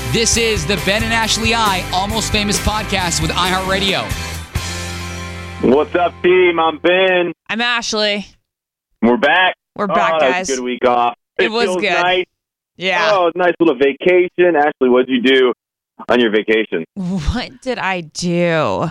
This is the Ben and Ashley I Almost Famous podcast with iHeartRadio. What's up, team? I'm Ben. I'm Ashley. We're back. We're back, That guys. was a good week off. It was feels good. Nice. Yeah. Oh, nice little vacation. Ashley, what'd you do on your vacation? What did I do?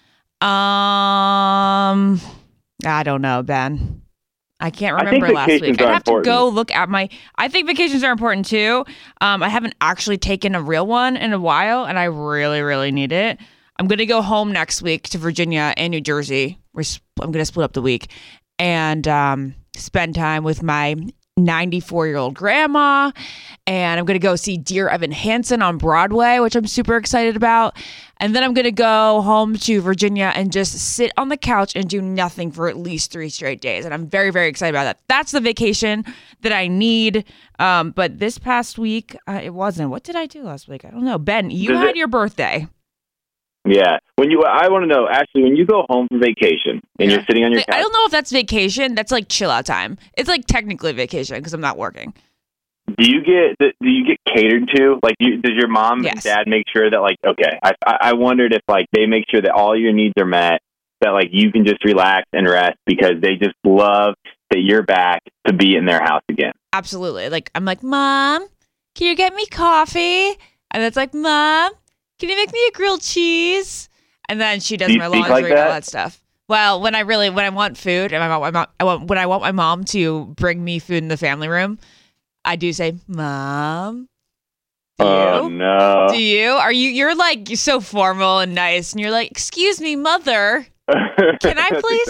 I don't know, Ben. I can't remember last week. I'd have to go look at I think vacations are important too. I haven't actually taken a real one in a while, and I really, really need it. I'm going to go home next week to Virginia and New Jersey. I'm going to split up the week and spend time with my 94-year-old grandma, and I'm going to go see Dear Evan Hansen on Broadway, which I'm super excited about. And then I'm going to go home to Virginia and just sit on the couch and do nothing for at least 3 straight days. And I'm very, very excited about that. That's the vacation that I need. But this past week, it wasn't. What did I do last week? I don't know. Ben, you had your birthday. Yeah. I want to know, Ashley, when you go home from vacation and you're sitting on your couch. I don't know if that's vacation. That's like chill out time. It's like technically vacation because I'm not working. Do you get catered to? Like, does your mom and dad make sure that, like, okay, I wondered if, like, they make sure that all your needs are met, that, like, you can just relax and rest because they just love that you're back to be in their house again. Absolutely. Like, I'm like, Mom, can you get me coffee? And it's like, Mom, can you make me a grilled cheese? And then she does my laundry and all that stuff. Well, when I want food and when I want my mom to bring me food in the family room, I do say, Mom. Oh, no. Do you? You're like, you're so formal and nice. And you're like, excuse me, Mother. Can I please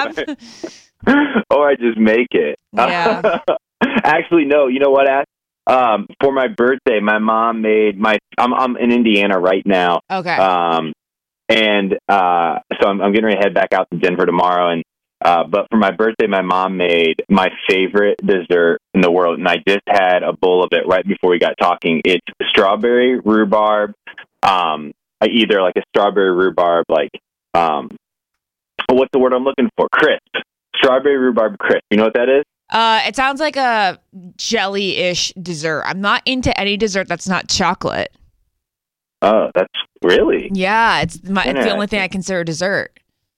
have? Or I just make it. Yeah. Actually, no. You know what, Ash? For my birthday, my mom made I'm in Indiana right now. Okay. And so I'm getting ready to head back out to Denver tomorrow. And but for my birthday, my mom made my favorite dessert in the world, and I just had a bowl of it right before we got talking. It's strawberry rhubarb, either like a strawberry rhubarb, like what's the word I'm looking for? Crisp. Strawberry rhubarb crisp. You know what that is? It sounds like a jelly-ish dessert. I'm not into any dessert that's not chocolate. Oh, that's really? Yeah, it's the only thing I consider dessert.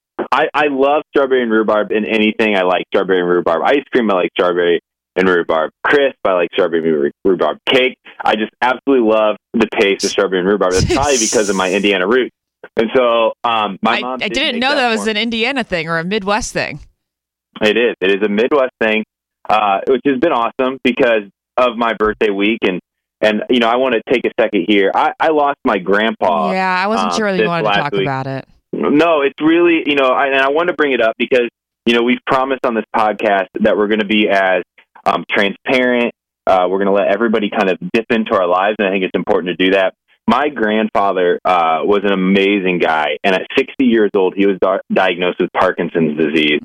I love strawberry and rhubarb in anything. I like strawberry and rhubarb ice cream. I like strawberry and rhubarb crisp. I like strawberry and rhubarb cake. I just absolutely love the taste of strawberry and rhubarb. That's probably because of my Indiana roots. And so my mom... I didn't know that was an Indiana thing or a Midwest thing. It is. It is a Midwest thing, which has been awesome because of my birthday week. And you know, I want to take a second here. I lost my grandpa. Yeah, I wasn't sure whether you wanted to talk about it. No, it's really, you know, and I wanted to bring it up because, you know, we've promised on this podcast that we're going to be as transparent. We're going to let everybody kind of dip into our lives, and I think it's important to do that. My grandfather was an amazing guy, and at 60 years old, he was diagnosed with Parkinson's disease.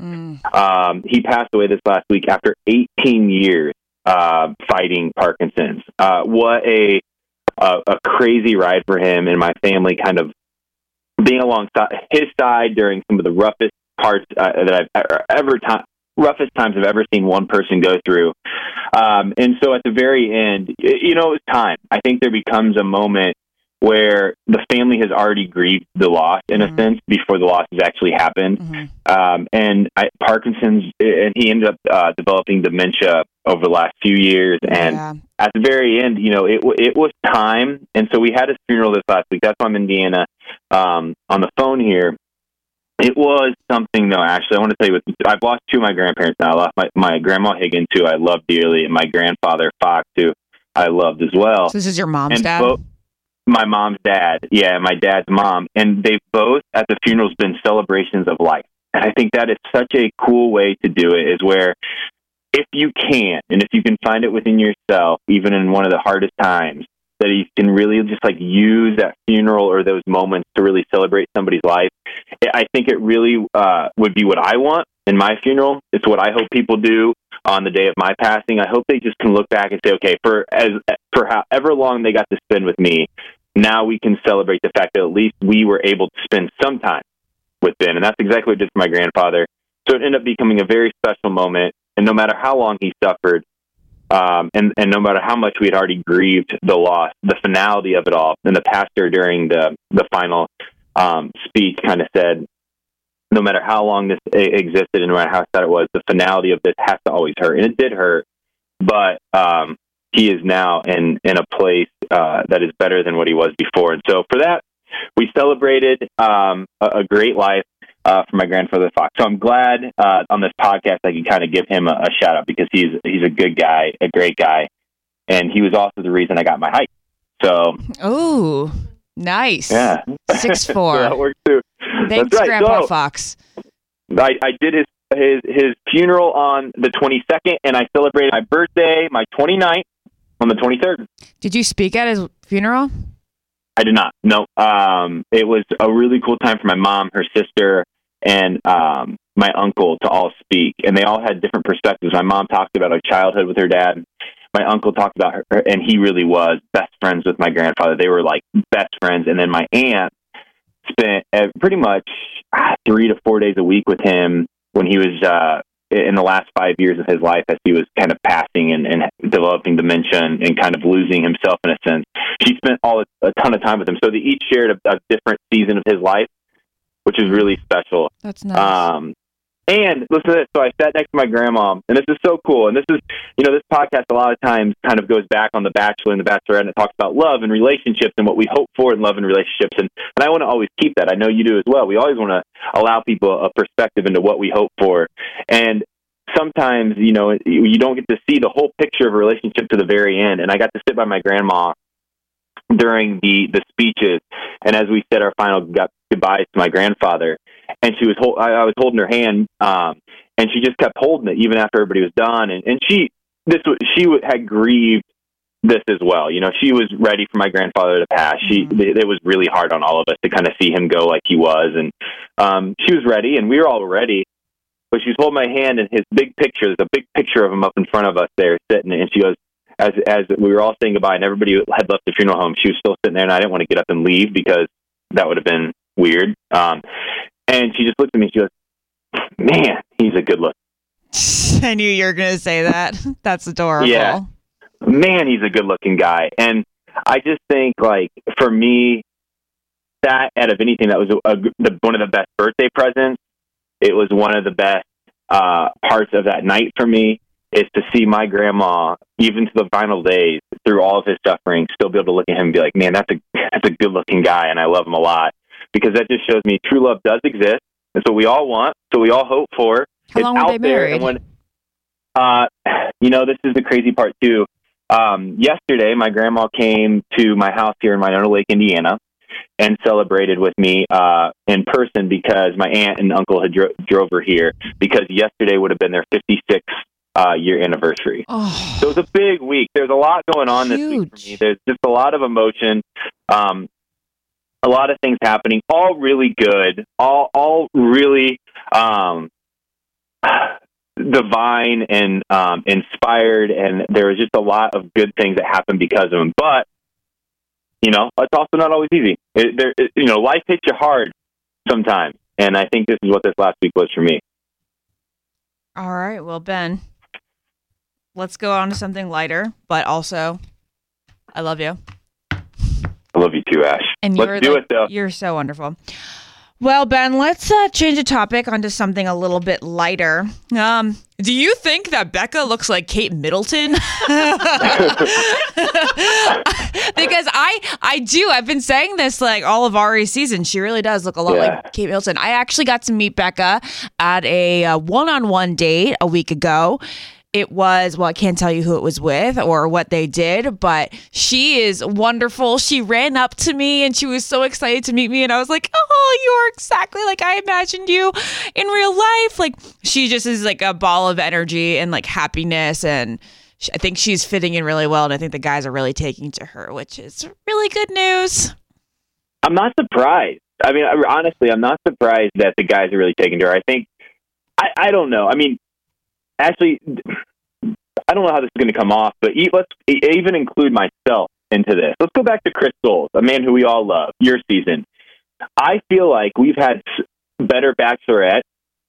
He passed away this last week after 18 years fighting Parkinson's. What a crazy ride for him and my family, kind of being alongside his side during some of the roughest parts that I've roughest times I've ever seen one person go through. And so at the very end, you know, it was time. I think there becomes a moment where the family has already grieved the loss, in a sense, before the loss has actually happened. And Parkinson's, and he ended up developing dementia over the last few years. And at the very end, you know, it was time. And so we had his funeral this last week. That's why I'm in Indiana on the phone here. It was something, though, Ashley. I want to tell you, I've lost 2 of my grandparents now. I lost my grandma Higgins, who I love dearly, and my grandfather Fox, who I loved as well. So this is your mom's dad? My mom's dad, yeah, my dad's mom. And they've both, at the funerals, been celebrations of life. And I think that is such a cool way to do it, is where if you can, and if you can find it within yourself, even in one of the hardest times, that you can really just like use that funeral or those moments to really celebrate somebody's life. I think it really would be what I want in my funeral. It's what I hope people do on the day of my passing. I hope they just can look back and say, okay, for however long they got to spend with me, now we can celebrate the fact that at least we were able to spend some time with Ben. And that's exactly what it did for my grandfather. So it ended up becoming a very special moment. And no matter how long he suffered, And no matter how much we had already grieved the loss, the finality of it all, and the pastor during the final speech kind of said, no matter how long this existed and no matter how sad it was, the finality of this has to always hurt. And it did hurt, but he is now in a place that is better than what he was before. And so for that, we celebrated a great life for my grandfather Fox. So I'm glad on this podcast I can kind of give him a shout out, because he's a good guy, a great guy, and he was also the reason I got my height. So nice. Yeah, 6'4". So that works too. Thanks, That's right. Grandpa So, Fox. I did his funeral on the 22nd, and I celebrated my birthday, my 29th, on the 23rd. Did you speak at his funeral? I did not. No. It was a really cool time for my mom, her sister, and my uncle to all speak, and they all had different perspectives. My mom talked about her childhood with her dad. My uncle talked about her, and he really was best friends with my grandfather. They were like best friends. And then my aunt spent pretty much 3 to 4 days a week with him when he was in the last 5 years of his life, as he was kind of passing and developing dementia and kind of losing himself in a sense. She spent a ton of time with him. So they each shared a different season of his life, which is really special. That's nice. And listen to this. So I sat next to my grandma, and this is so cool. And this is, this podcast a lot of times kind of goes back on The Bachelor and The Bachelorette, and it talks about love and relationships and what we hope for in love and relationships. And I want to always keep that. I know you do as well. We always want to allow people a perspective into what we hope for. And sometimes, you don't get to see the whole picture of a relationship to the very end. And I got to sit by my grandma during the speeches, and as we said our final goodbyes to my grandfather, and I was holding her hand, and she just kept holding it even after everybody was done, and she had grieved this as well. She was ready for my grandfather to pass. It was really hard on all of us to kind of see him go like he was, and she was ready, and we were all ready. But she was holding my hand, and his big picture, there's a big picture of him up in front of us there sitting, and she goes, as we were all saying goodbye and everybody had left the funeral home, she was still sitting there, and I didn't want to get up and leave because that would have been weird. And she just looked at me, she goes, "Man, he's a good look." I knew you were going to say that. That's adorable. Yeah. Man, he's a good looking guy. And I just think, like, for me, that out of anything, that was one of the best birthday presents. It was one of the best parts of that night for me, is to see my grandma, even to the final days, through all of his suffering, still be able to look at him and be like, "Man, that's a good looking guy, and I love him a lot." Because that just shows me true love does exist. It's what we all want, so we all hope for. How long were they married? And when, this is the crazy part too. Yesterday, my grandma came to my house here in Winona Lake, Indiana, and celebrated with me in person, because my aunt and uncle had drove her here, because yesterday would have been their 56th year anniversary. Oh, so it was a big week. There's a lot going on this week for me. There's just a lot of emotion, a lot of things happening, all really good, all really divine and inspired, and there was just a lot of good things that happened because of him. But it's also not always easy. Life hits you hard sometimes, and I think this is what this last week was for me. All right, well, Ben, let's go on to something lighter, but also, I love you. I love you too, Ash. And let's do it, though. You're so wonderful. Well, Ben, let's change the topic onto something a little bit lighter. Do you think that Becca looks like Kate Middleton? Because I do. I've been saying this like all of Ari's season. She really does look a lot like Kate Middleton. I actually got to meet Becca at a one-on-one date a week ago. It was, I can't tell you who it was with or what they did, but she is wonderful. She ran up to me and she was so excited to meet me. And I was like, "Oh, you're exactly like I imagined you in real life." Like, she just is like a ball of energy and like happiness. And I think she's fitting in really well. And I think the guys are really taking to her, which is really good news. I'm not surprised. I mean, honestly, I'm not surprised that the guys are really taking to her. I think, I don't know. I mean, actually, I don't know how this is going to come off, but let's even include myself into this. Let's go back to Chris Soules, a man who we all love, your season. I feel like we've had better Bachelorette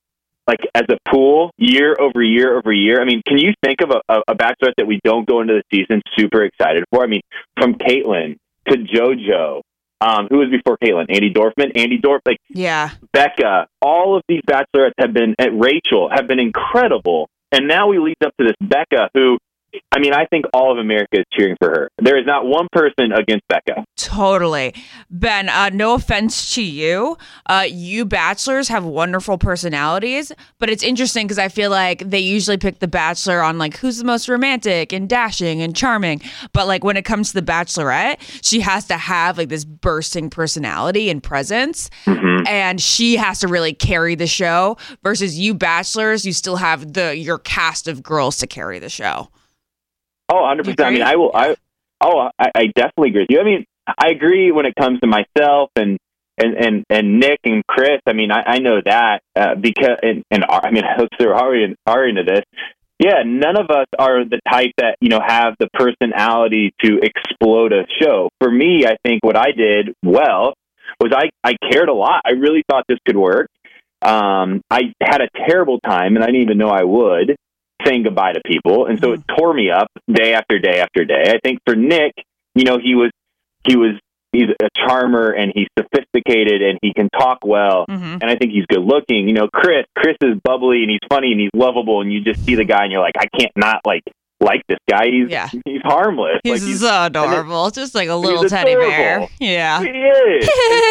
like as a pool year over year over year. I mean, can you think of a bachelorette that we don't go into the season super excited for? I mean, from Caitlyn to JoJo, who was before Caitlyn? Andy Dorf, like Becca. All of these bachelorettes Rachel have been incredible. And now we lead up to this Becca who, I mean, I think all of America is cheering for her. There is not one person against Becca. Totally. Ben, no offense to you. You bachelors have wonderful personalities, but it's interesting because I feel like they usually pick the bachelor on like who's the most romantic and dashing and charming. But like when it comes to the bachelorette, she has to have like this bursting personality and presence. Mm-hmm. And she has to really carry the show versus you bachelors, you still have your cast of girls to carry the show. Oh, 100%. I mean, I definitely agree with you. I mean, I agree when it comes to myself and Nick and Chris. I mean, I know that because I mean, I hope they're already into this. Yeah, none of us are the type that, you know, have the personality to explode a show. For me, I think what I did well was I cared a lot. I really thought this could work. I had a terrible time, and I didn't even know I would, saying goodbye to people, and so it tore me up day after day after day. I think for Nick, you know, he's a charmer and he's sophisticated and he can talk well, and I think he's good looking. You know, Chris is bubbly and he's funny and he's lovable, and you just see the guy and you're like, I can't not like this guy. He's harmless. He's so adorable, just like a little teddy bear. Yeah, he is.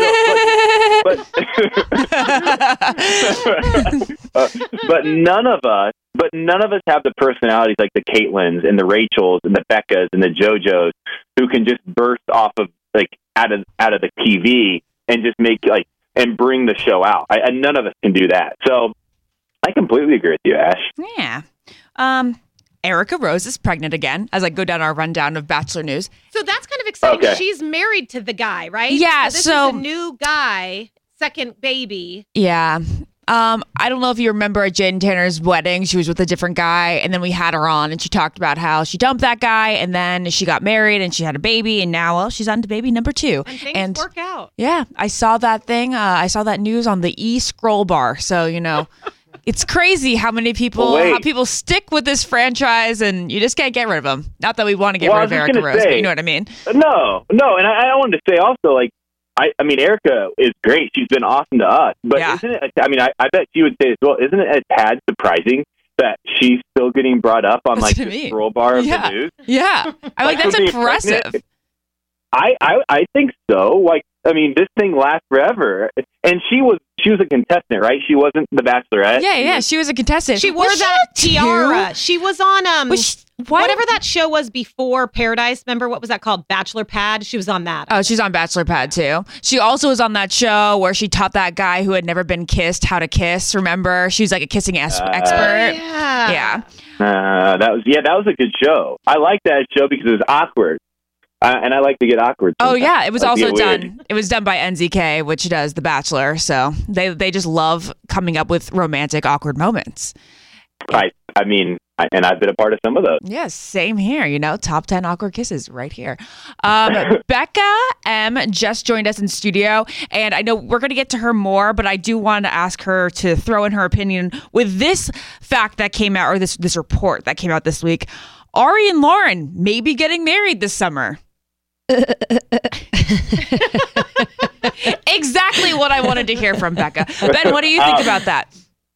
But none of us have the personalities like the Caitlyns and the Rachels and the Beccas and the JoJos who can just burst off of like out of the TV and just make like and bring the show out. None of us can do that. So I completely agree with you, Ash. Yeah. Erica Rose is pregnant again, as I go down our rundown of Bachelor news. So that's kind of exciting. Okay. She's married to the guy, right? Yeah. So this is a new guy, second baby. Yeah. I don't know if you remember at Jen Tanner's wedding, she was with a different guy, and then we had her on, and she talked about how she dumped that guy, and then she got married, and she had a baby, and now, well, she's on to baby number 2. And things work out. Yeah. I saw that thing. I saw that news on the e-scroll bar. So, you know... It's crazy how people stick with this franchise, and you just can't get rid of them. Not that we want to get rid of Erica Rose, but you know what I mean? No, and I wanted to say also, like, I mean, Erica is great. She's been awesome to us, but isn't it? I mean, I bet she would say as well. Isn't it a tad surprising that she's still getting brought up on like the scroll bar of the news? Yeah, I like that's impressive. I think so. Like, I mean, this thing lasts forever. And she was a contestant, right? She wasn't the Bachelorette. Yeah, she was a contestant. She wore that tiara. She was on whatever that show was before Paradise. Remember what was that called? Bachelor Pad. She was on that. Oh, she's on Bachelor Pad too. She also was on that show where she taught that guy who had never been kissed how to kiss. Remember? She was like a kissing expert. Yeah. That was a good show. I liked that show because it was awkward. And I like to get awkward sometimes. Oh, yeah. It was also done. It was done by NZK, which does The Bachelor. So they just love coming up with romantic, awkward moments. I mean, and I've been a part of some of those. Yes, same here. You know, top 10 awkward kisses right here. Becca M just joined us in studio. And I know we're going to get to her more, but I do want to ask her to throw in her opinion with this fact that came out, or this report that came out this week. Ari and Lauren may be getting married this summer. Exactly what I wanted to hear from Becca. Ben, what do you think about that?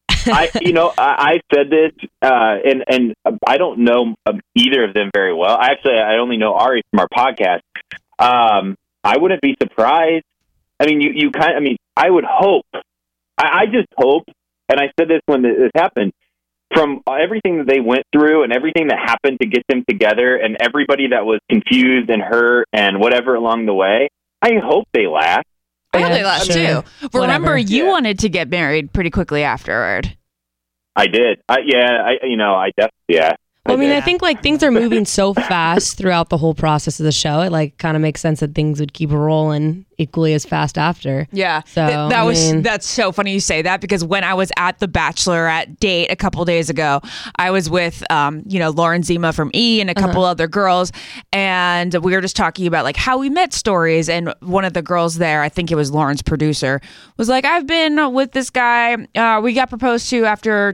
I said this, and I don't know either of them very well. I only know Ari from our podcast. I wouldn't be surprised. I mean, I would hope. I just hope, and I said this when this happened. From everything that they went through and everything that happened to get them together and everybody that was confused and hurt and whatever along the way, I hope they last. I hope they last too. Remember, you wanted to get married pretty quickly afterward. I did. I definitely. Well, I mean, I think like things are moving so fast throughout the whole process of the show. It like kind of makes sense that things would keep rolling equally as fast after. Yeah. So that's so funny you say that, because when I was at the Bachelorette date a couple days ago, I was with Lauren Zima from E! and a couple other girls, and we were just talking about like how we met stories, and one of the girls there, I think it was Lauren's producer, was like, I've been with this guy, I got proposed to after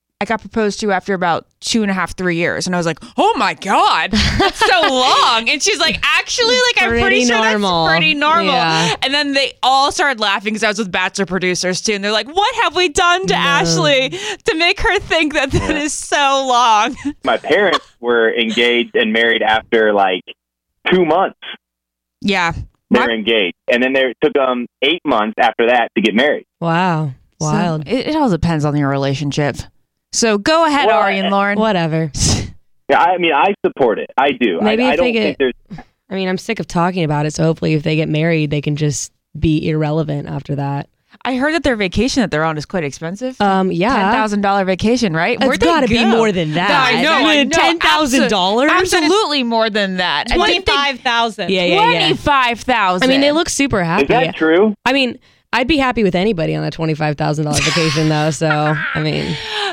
about 2.5, 3 years. And I was like, oh my God, that's so long. And she's like, actually, like, I'm pretty sure that's pretty normal. Yeah. And then they all started laughing because I was with Bachelor producers too. And they're like, what have we done to Ashley to make her think that is so long? My parents were engaged and married after like 2 months. Yeah. They're engaged. And then it took them 8 months after that to get married. Wow. Wild. So it all depends on your relationship. So go ahead, Ari and Lauren. Whatever. Yeah, I mean, I support it. I do. Maybe I don't think there's... I mean, I'm sick of talking about it, so hopefully if they get married, they can just be irrelevant after that. I heard that their vacation that they're on is quite expensive. Yeah. $10,000 vacation, right? It's got to be more than that. I know. $10,000? Absolutely more than that. $25,000. Yeah. $25,000. I mean, they look super happy. Is that true? I mean, I'd be happy with anybody on a $25,000 vacation, though. So, I mean,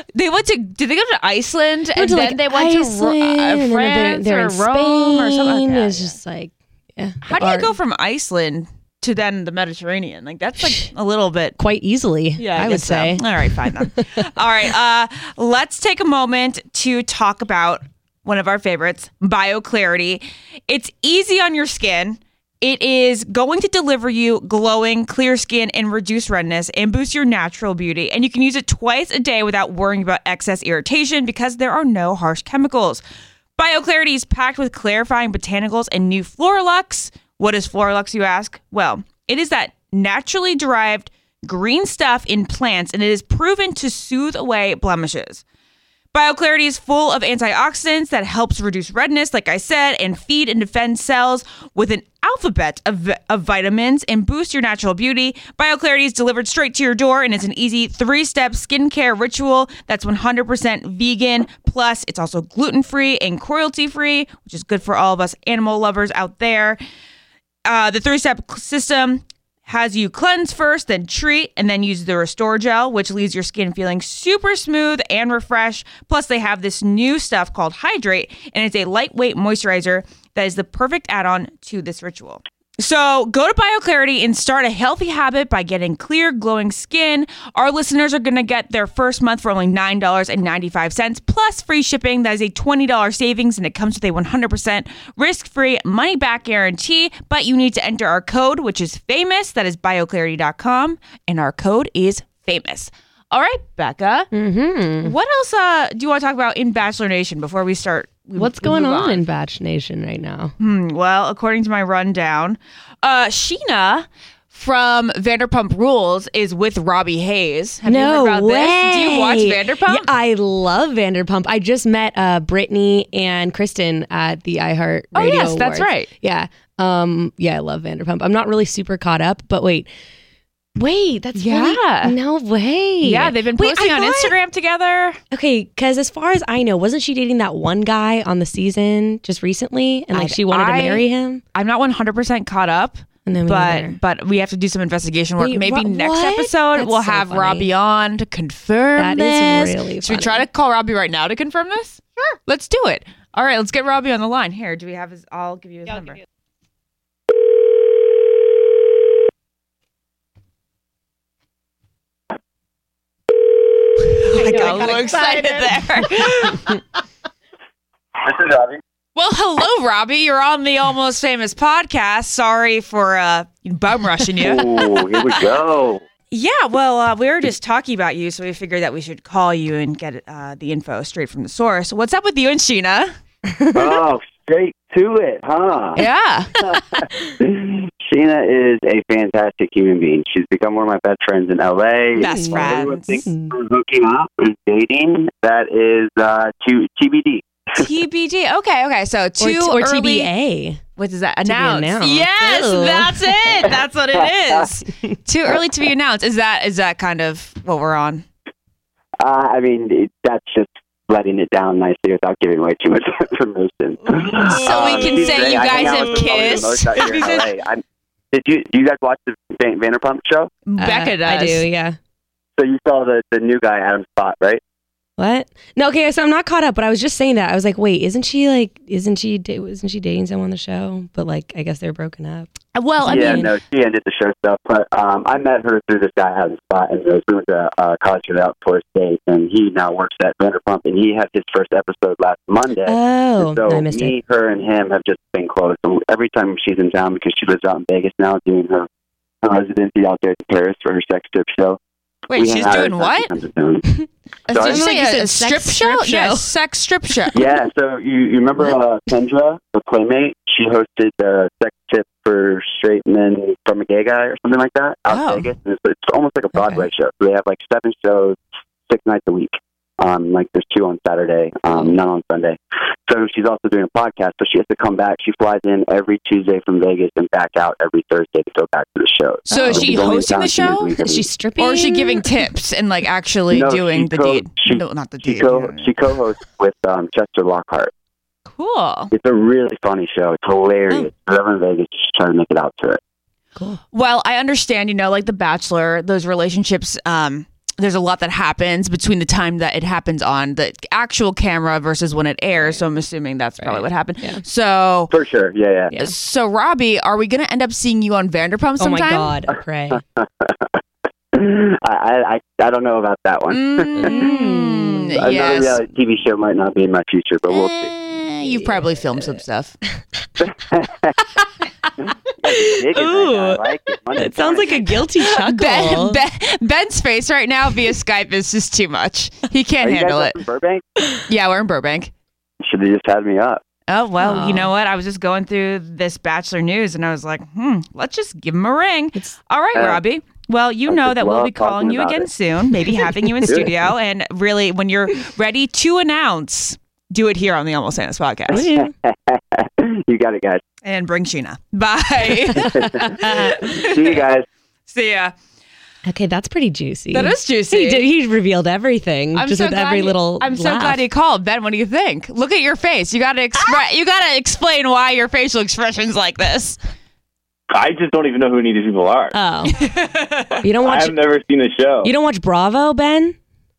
did they go to Iceland and then like they went Iceland, to France they're or in Rome Spain, or something like that? It's just like, yeah. How do you go from Iceland to then the Mediterranean? Like, that's like a little bit quite easily. Yeah, I would say. So. All right, fine then. All right, let's take a moment to talk about one of our favorites, BioClarity. It's easy on your skin. It is going to deliver you glowing, clear skin and reduce redness and boost your natural beauty. And you can use it twice a day without worrying about excess irritation because there are no harsh chemicals. BioClarity is packed with clarifying botanicals and new Floralux. What is Floralux, you ask? Well, it is that naturally derived green stuff in plants, and it is proven to soothe away blemishes. BioClarity is full of antioxidants that helps reduce redness, like I said, and feed and defend cells with an alphabet of vitamins and boost your natural beauty. BioClarity is delivered straight to your door, and it's an easy 3-step skincare ritual that's 100% vegan. Plus, it's also gluten-free and cruelty-free, which is good for all of us animal lovers out there. The 3-step system has you cleanse first, then treat, and then use the Restore Gel, which leaves your skin feeling super smooth and refreshed. Plus, they have this new stuff called Hydrate, and it's a lightweight moisturizer that is the perfect add-on to this ritual. So go to BioClarity and start a healthy habit by getting clear, glowing skin. Our listeners are going to get their first month for only $9.95 plus free shipping. That is a $20 savings, and it comes with a 100% risk-free money-back guarantee. But you need to enter our code, which is FAMOUS. That is bioclarity.com, and our code is FAMOUS. All right, Becca. Mm-hmm. What else do you want to talk about in Bachelor Nation before we start? What's going on in Batch Nation right now? Well, according to my rundown, Sheena from Vanderpump Rules is with Robbie Hayes. Have you heard about this? Do you watch Vanderpump? Yeah, I love Vanderpump. I just met Brittany and Kristen at the iHeart Radio Oh, yes, Awards. That's right. Yeah. I love Vanderpump. I'm not really super caught up, but wait, that's really, no way. Yeah, they've been posting on Instagram together. Okay, because as far as I know, wasn't she dating that one guy on the season just recently, and she wanted to marry him? I'm not 100% caught up, but we have to do some investigation work. Maybe next episode we'll have Robbie on to confirm this. That is really funny. Should we try to call Robbie right now to confirm this? Sure, let's do it. All right, let's get Robbie on the line. Here, do we have his? I'll give you his number. I got a little excited there. This is Robbie. Well, hello, Robbie. You're on the Almost Famous podcast. Sorry for bum rushing you. Oh, here we go. Yeah, well, we were just talking about you, so we figured that we should call you and get the info straight from the source. What's up with you and Sheena? Oh, straight to it, huh? Yeah. Sheena is a fantastic human being. She's become one of my best friends in LA. Best friends. We're hooking up and dating. That is TBD. TBD. Okay. So or TBA. What is that? Announced. Yes, Ew. that's it. That's what it is. Too early to be announced. Is that kind of what we're on? I mean, that's just letting it down nicely without giving away too much information. So we can say you guys have kissed. Do you guys watch the Vanderpump show? Becca does. I do, yeah. So you saw the new guy, Adam Scott, right? What? No, okay, so I'm not caught up, but I was just saying that. I was like, wait, isn't she dating someone on the show? But like, I guess they're broken up. Well, she ended the show stuff, but I met her through this guy, Adam Scott, and we went to college together out for State, and he now works at Vanderpump, and he had his first episode last Monday. Oh, and so I missed it. her, and him have just been close. So every time she's in town, because she lives out in Vegas now, doing her residency out there to Paris for her sex strip show. Wait, she's doing what? Did you say a strip show? Yes, sex strip show. Yeah, so you remember Kendra, the Playmate? She hosted the sex tip for straight men from a gay guy or something like that out in Vegas. And it's almost like a Broadway show. So they have like 7 shows, 6 nights a week. Like there's 2 on Saturday, none on Sunday. So she's also doing a podcast, so she has to come back. She flies in every Tuesday from Vegas and back out every Thursday to go back to the show. So is she hosting the show? Is she stripping? Or is she giving tips and like actually doing the deed? No, not the deed. She co-hosts with Chester Lockhart. Cool. It's a really funny show. It's hilarious. Whoever in Vegas is trying to make it out to it. Cool. Well, I understand, like The Bachelor, those relationships, there's a lot that happens between the time that it happens on the actual camera versus when it airs. So I'm assuming that's probably what happened. Yeah. So for sure. Yeah. So Robbie, are we going to end up seeing you on Vanderpump sometime? Oh my God, I pray. I don't know about that one. Another reality TV show might not be in my future, but we'll see. You've probably filmed some stuff. Ooh, it sounds like a guilty chuckle. Ben's face right now via Skype is just too much. He can't handle it. In Burbank? Yeah, we're in Burbank. Should have just had me up. Oh, well, you know what? I was just going through this Bachelor news and I was like, let's just give him a ring. All right, Robbie. Well, you know that we'll be calling you again soon, maybe having you in studio. And really, when you're ready to announce, do it here on the Almost Famous podcast. You got it, guys. And bring Sheena. Bye. See you guys. See ya. Okay, that's pretty juicy. That is juicy. He revealed everything with every little I'm so glad he called. Ben, what do you think? Look at your face. You got to explain why your facial expression's like this. I just don't even know who any of these people are. Oh. You don't watch... I've never seen the show. You don't watch Bravo, Ben?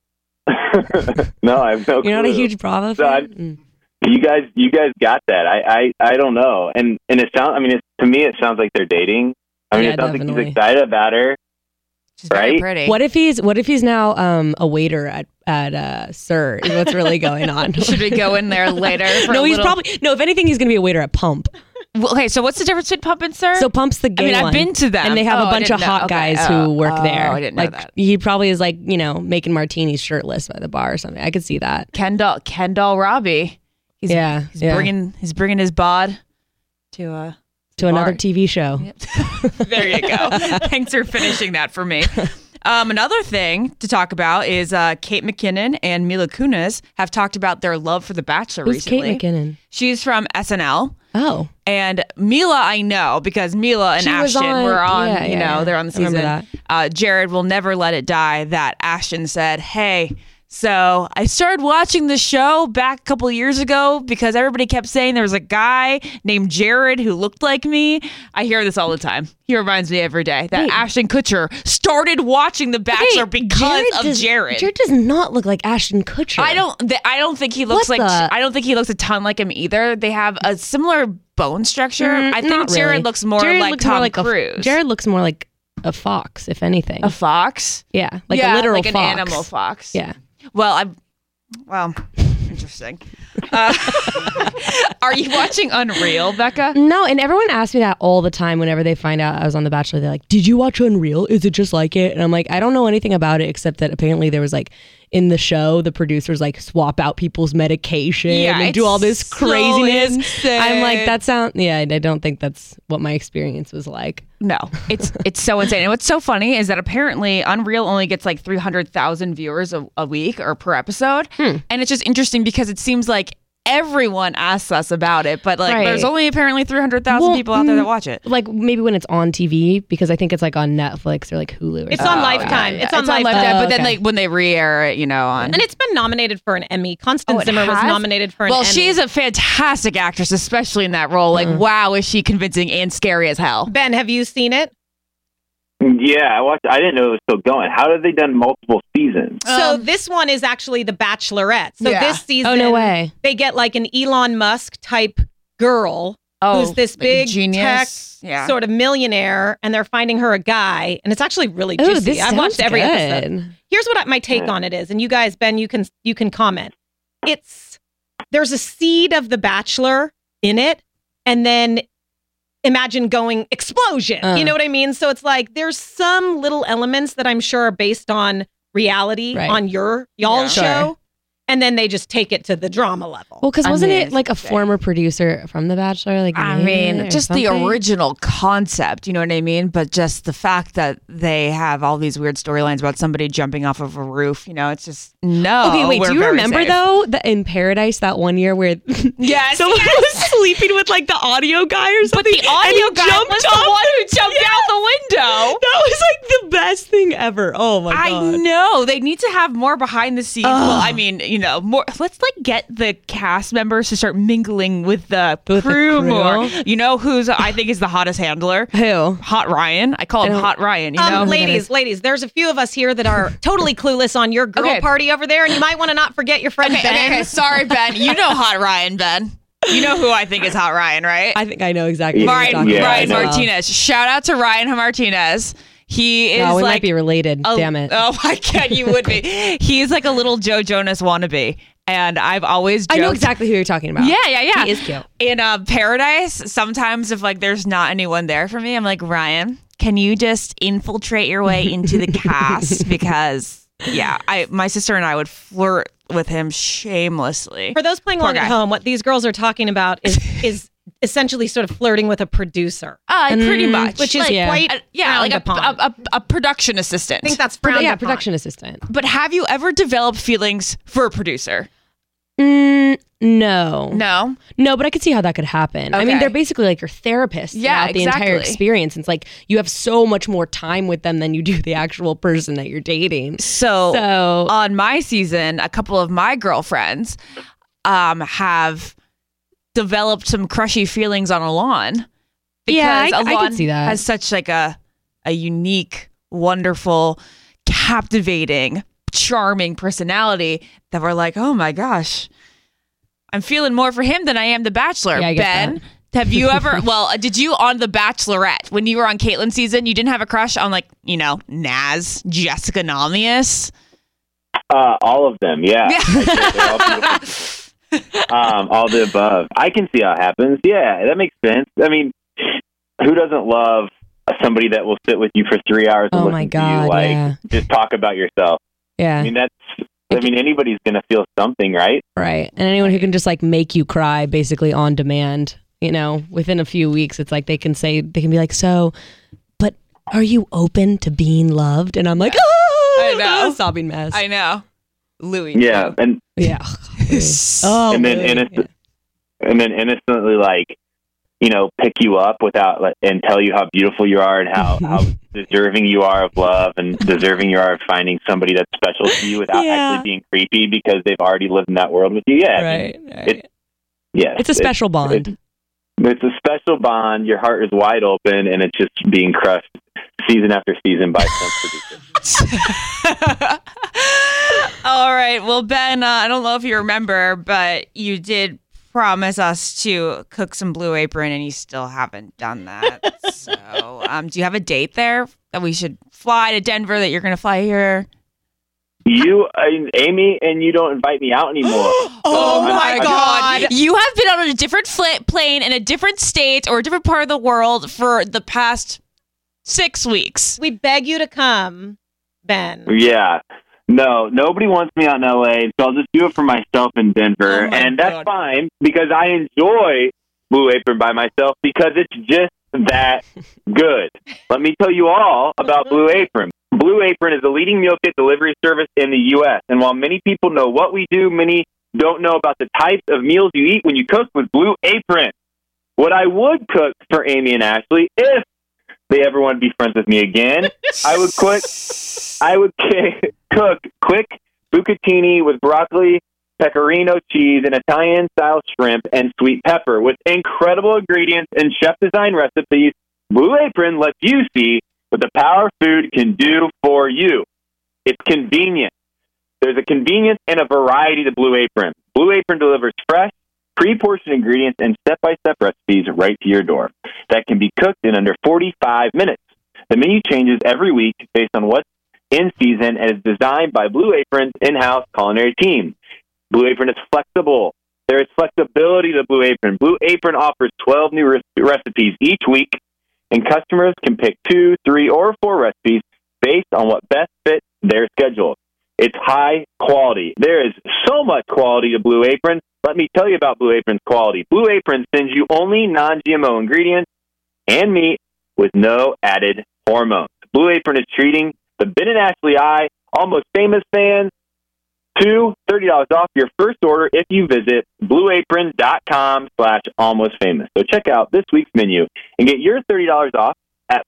No, I have no clue. You're not a huge Bravo fan? You guys got that. I don't know. And it sounds, to me, it sounds like they're dating. It sounds like he's excited about her. She's very pretty. What if he's now a waiter at Sir? Is what's really going on? Should we go in there later? If anything, he's going to be a waiter at Pump. Well, okay, so what's the difference between Pump and Sir? So Pump's the gay one. I've been to them. And they have a bunch of hot guys who work there. I didn't know that. He probably is making martinis shirtless by the bar or something. I could see that. Kendall Robbie. He's bringing his bod to another TV show. Yep. There you go. Thanks for finishing that for me. Another thing to talk about is Kate McKinnon and Mila Kunis have talked about their love for The Bachelor recently. Who's Kate McKinnon? She's from SNL. Oh. And Mila, I know, because Mila and Ashton were on, they're on the season. I remember that. Jared Will Never Let It Die, that Ashton said, hey, so I started watching the show back a couple years ago because everybody kept saying there was a guy named Jared who looked like me. I hear this all the time. He reminds me every day that Ashton Kutcher started watching The Bachelor because of Jared. Jared does not look like Ashton Kutcher. I don't think he looks I don't think he looks a ton like him either. They have a similar bone structure. I think Jared looks more like Tom Cruise. Jared looks more like a fox, if anything. A fox? Yeah, a literal fox. An animal fox. Yeah. Well, interesting. Are you watching Unreal, Becca? No, and everyone asks me that all the time whenever they find out I was on The Bachelor. They're like, did you watch Unreal? Is it just like it? And I'm like, I don't know anything about it except that apparently there was in the show, the producers swap out people's medication and do all this craziness. So I'm like, I don't think that's what my experience was like. No, it's so insane. And what's so funny is that apparently Unreal only gets 300,000 viewers a week or per episode. And it's just interesting because it seems like everyone asks us about it, but like there's only apparently 300,000 people out there that watch it. Like maybe when it's on TV, because I think it's like on Netflix or like Hulu. Or it's on Lifetime. It's on Lifetime, but then like when they re-air it, on. And it's been nominated for an Emmy. Constance Zimmer was nominated for an Emmy. Well, she's a fantastic actress, especially in that role. Like, wow, is she convincing and scary as hell. Ben, have you seen it? Yeah, I watched. I didn't know it was still going. How have they done multiple seasons? So this one is actually The Bachelorette. So this season, oh no way, they get like an Elon Musk type girl who's this big genius tech sort of millionaire, and they're finding her a guy, and it's actually really juicy. I've watched every episode. Here's what my take on it is, and you guys, Ben, you can comment. There's a seed of The Bachelor in it, and then imagine going explosion. You know what I mean? So it's like there's some little elements that I'm sure are based on reality on y'all's show. And then they just take it to the drama level. Well, because wasn't it like a former producer from The Bachelor? Like, I mean, just the original concept, you know what I mean? But just the fact that they have all these weird storylines about somebody jumping off of a roof, it's just, no. Okay, wait, do you remember though, in Paradise that one year where someone was sleeping with like the audio guy or something? But the audio guy was the one who jumped out the window. That was like the best thing ever. Oh my God. I know. They need to have more behind the scenes. Well, I mean, more. Let's like get the cast members to start mingling with the crew more. You know who's I think is the hottest handler? Who? Hot Ryan. I call him Hot Ryan. You know, ladies. There's a few of us here that are totally clueless on your girl party over there, and you might want to not forget your friend Ben. Okay, sorry, Ben. You know Hot Ryan, Ben. You know who I think is Hot Ryan, right? I think I know exactly. Ryan Martinez. Shout out to Ryan Martinez. He is we like might be related. Damn it! Oh my God, you would be. He's like a little Joe Jonas wannabe, and I've always joked. I know exactly who you're talking about. Yeah. He is cute. In Paradise, sometimes if like there's not anyone there for me, I'm like, Ryan, can you just infiltrate your way into the cast? Because my sister and I would flirt with him shamelessly. For those playing along at home, what these girls are talking about is essentially sort of flirting with a producer. Pretty much. Which is quite like a production assistant. I think that's frowned upon. Production assistant. But have you ever developed feelings for a producer? No. No, but I could see how that could happen. Okay. I mean, they're basically like your therapist throughout the entire experience. It's like you have so much more time with them than you do the actual person that you're dating. So on my season, a couple of my girlfriends have developed some crushy feelings on Alon. Because I Alon can see that. has such like a unique, wonderful, captivating, charming personality that we're like, oh my gosh, I'm feeling more for him than I am The Bachelor. Yeah, I get Ben, have you ever, did you on The Bachelorette, when you were on Caitlin's season, you didn't have a crush on like, Naz, Jessica Namias? All of them, yeah. They're all beautiful. All the above. I can see how it happens. Yeah, that makes sense. I mean, who doesn't love somebody that will sit with you for 3 hours and listen to you, just talk about yourself? Yeah. I mean, anybody's going to feel something, right? Right. And anyone who can just like make you cry basically on demand, within a few weeks, it's like they can be like, so, but are you open to being loved? And I'm like, I know. Sobbing mess. I know. Louis. Yeah. And and then innocently pick you up and tell you how beautiful you are and how deserving you are of love and deserving you are of finding somebody that's special to you without actually being creepy because they've already lived in that world with you. Yeah. Right. It's a special bond. It's a special bond. Your heart is wide open and it's just being crushed season after season by some producer. All right. Well, Ben, I don't know if you remember, but you did promise us to cook some Blue Apron, and you still haven't done that. So, do you have a date there that we should fly to Denver? That you're going to fly here? Amy, and you don't invite me out anymore. Oh my God! You have been on a different plane in a different state or a different part of the world for the past 6 weeks. We beg you to come, Ben. Yeah. No, nobody wants me out in LA, so I'll just do it for myself in Denver. And that's fine because I enjoy Blue Apron by myself because it's just that good. Let me tell you all about Blue Apron. Blue Apron is the leading meal kit delivery service in the U.S. And while many people know what we do, many don't know about the types of meals you eat when you cook with Blue Apron. What I would cook for Amy and Ashley, if they ever want to be friends with me again, I would cook quick bucatini with broccoli, pecorino cheese, and Italian-style shrimp and sweet pepper. With incredible ingredients and chef-design recipes, Blue Apron lets you see what the power of food can do for you. It's convenient. There's a convenience and a variety to Blue Apron. Blue Apron delivers fresh, pre-portioned ingredients and step-by-step recipes right to your door that can be cooked in under 45 minutes. The menu changes every week based on what's in season and is designed by Blue Apron's in-house culinary team. Blue Apron is flexible. There is flexibility to Blue Apron. Blue Apron offers 12 new recipes each week, and customers can pick 2, 3, or 4 recipes based on what best fits their schedule. It's high quality. There is so much quality to Blue Apron. Let me tell you about Blue Apron's quality. Blue Apron sends you only non-GMO ingredients and meat with no added hormones. Blue Apron is treating the Ben and Ashley I Almost Famous fans to $30 off your first order if you visit blueapron.com/almostfamous. So check out this week's menu and get your $30 off at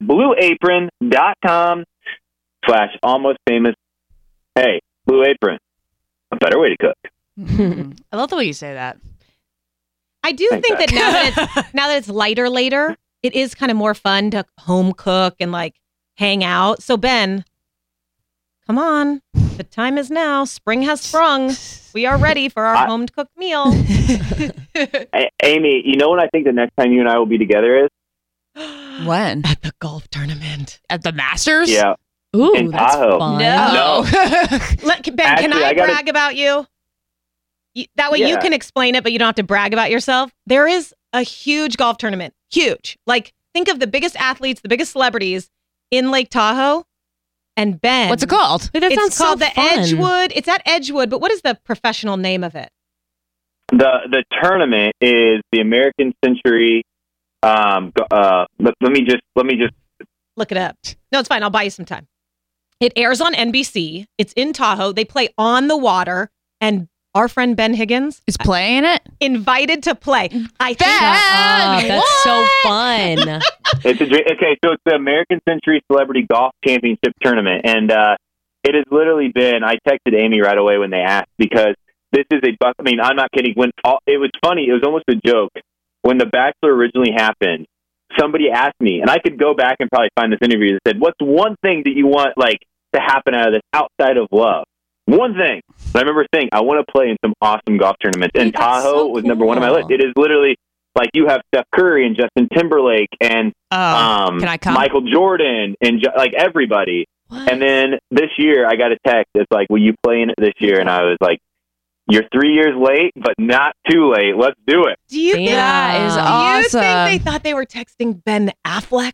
blueapron.com/almostfamous. Hey, Blue Apron, a better way to cook. I love the way you say that. I do think that now that it's lighter later, it is kind of more fun to home cook and like hang out. So Ben, come on. The time is now. Spring has sprung. We are ready for our home cooked meal. Amy, you know what I think the next time you and I will be together is? When? At the golf tournament. At the Masters? Yeah. Ooh, in that's Tahoe. fun. No. Ben, can I brag about you? That way you can explain it, but you don't have to brag about yourself. There is a huge golf tournament. Huge. Like, think of the biggest athletes, the biggest celebrities in Lake Tahoe. And Ben. What's it called? Wait, it's called the Edgewood. It's at Edgewood, but what is the professional name of it? The tournament is the American Century. Let me just look it up. No, it's fine. I'll buy you some time. It airs on NBC. It's in Tahoe. They play on the water, and our friend Ben Higgins is playing it. Invited to play. I think that's so fun. It's so it's the American Century Celebrity Golf Championship Tournament, and it has literally been. I texted Amy right away when they asked because this is a buck. I mean, I'm not kidding. When it was funny, it was almost a joke. When The Bachelor originally happened, somebody asked me, and I could go back and probably find this interview that said, "What's one thing that you want like to happen out of this outside of love?" One thing. I remember saying, I want to play in some awesome golf tournaments. And Tahoe was number one on my list. It is literally like you have Steph Curry and Justin Timberlake and can I come? Michael Jordan and like everybody. What? And then this year I got a text. It's like, will you play in it this year? And I was like, you're 3 years late, but not too late. Let's do it. Do you think that is awesome? Do you think they thought they were texting Ben Affleck?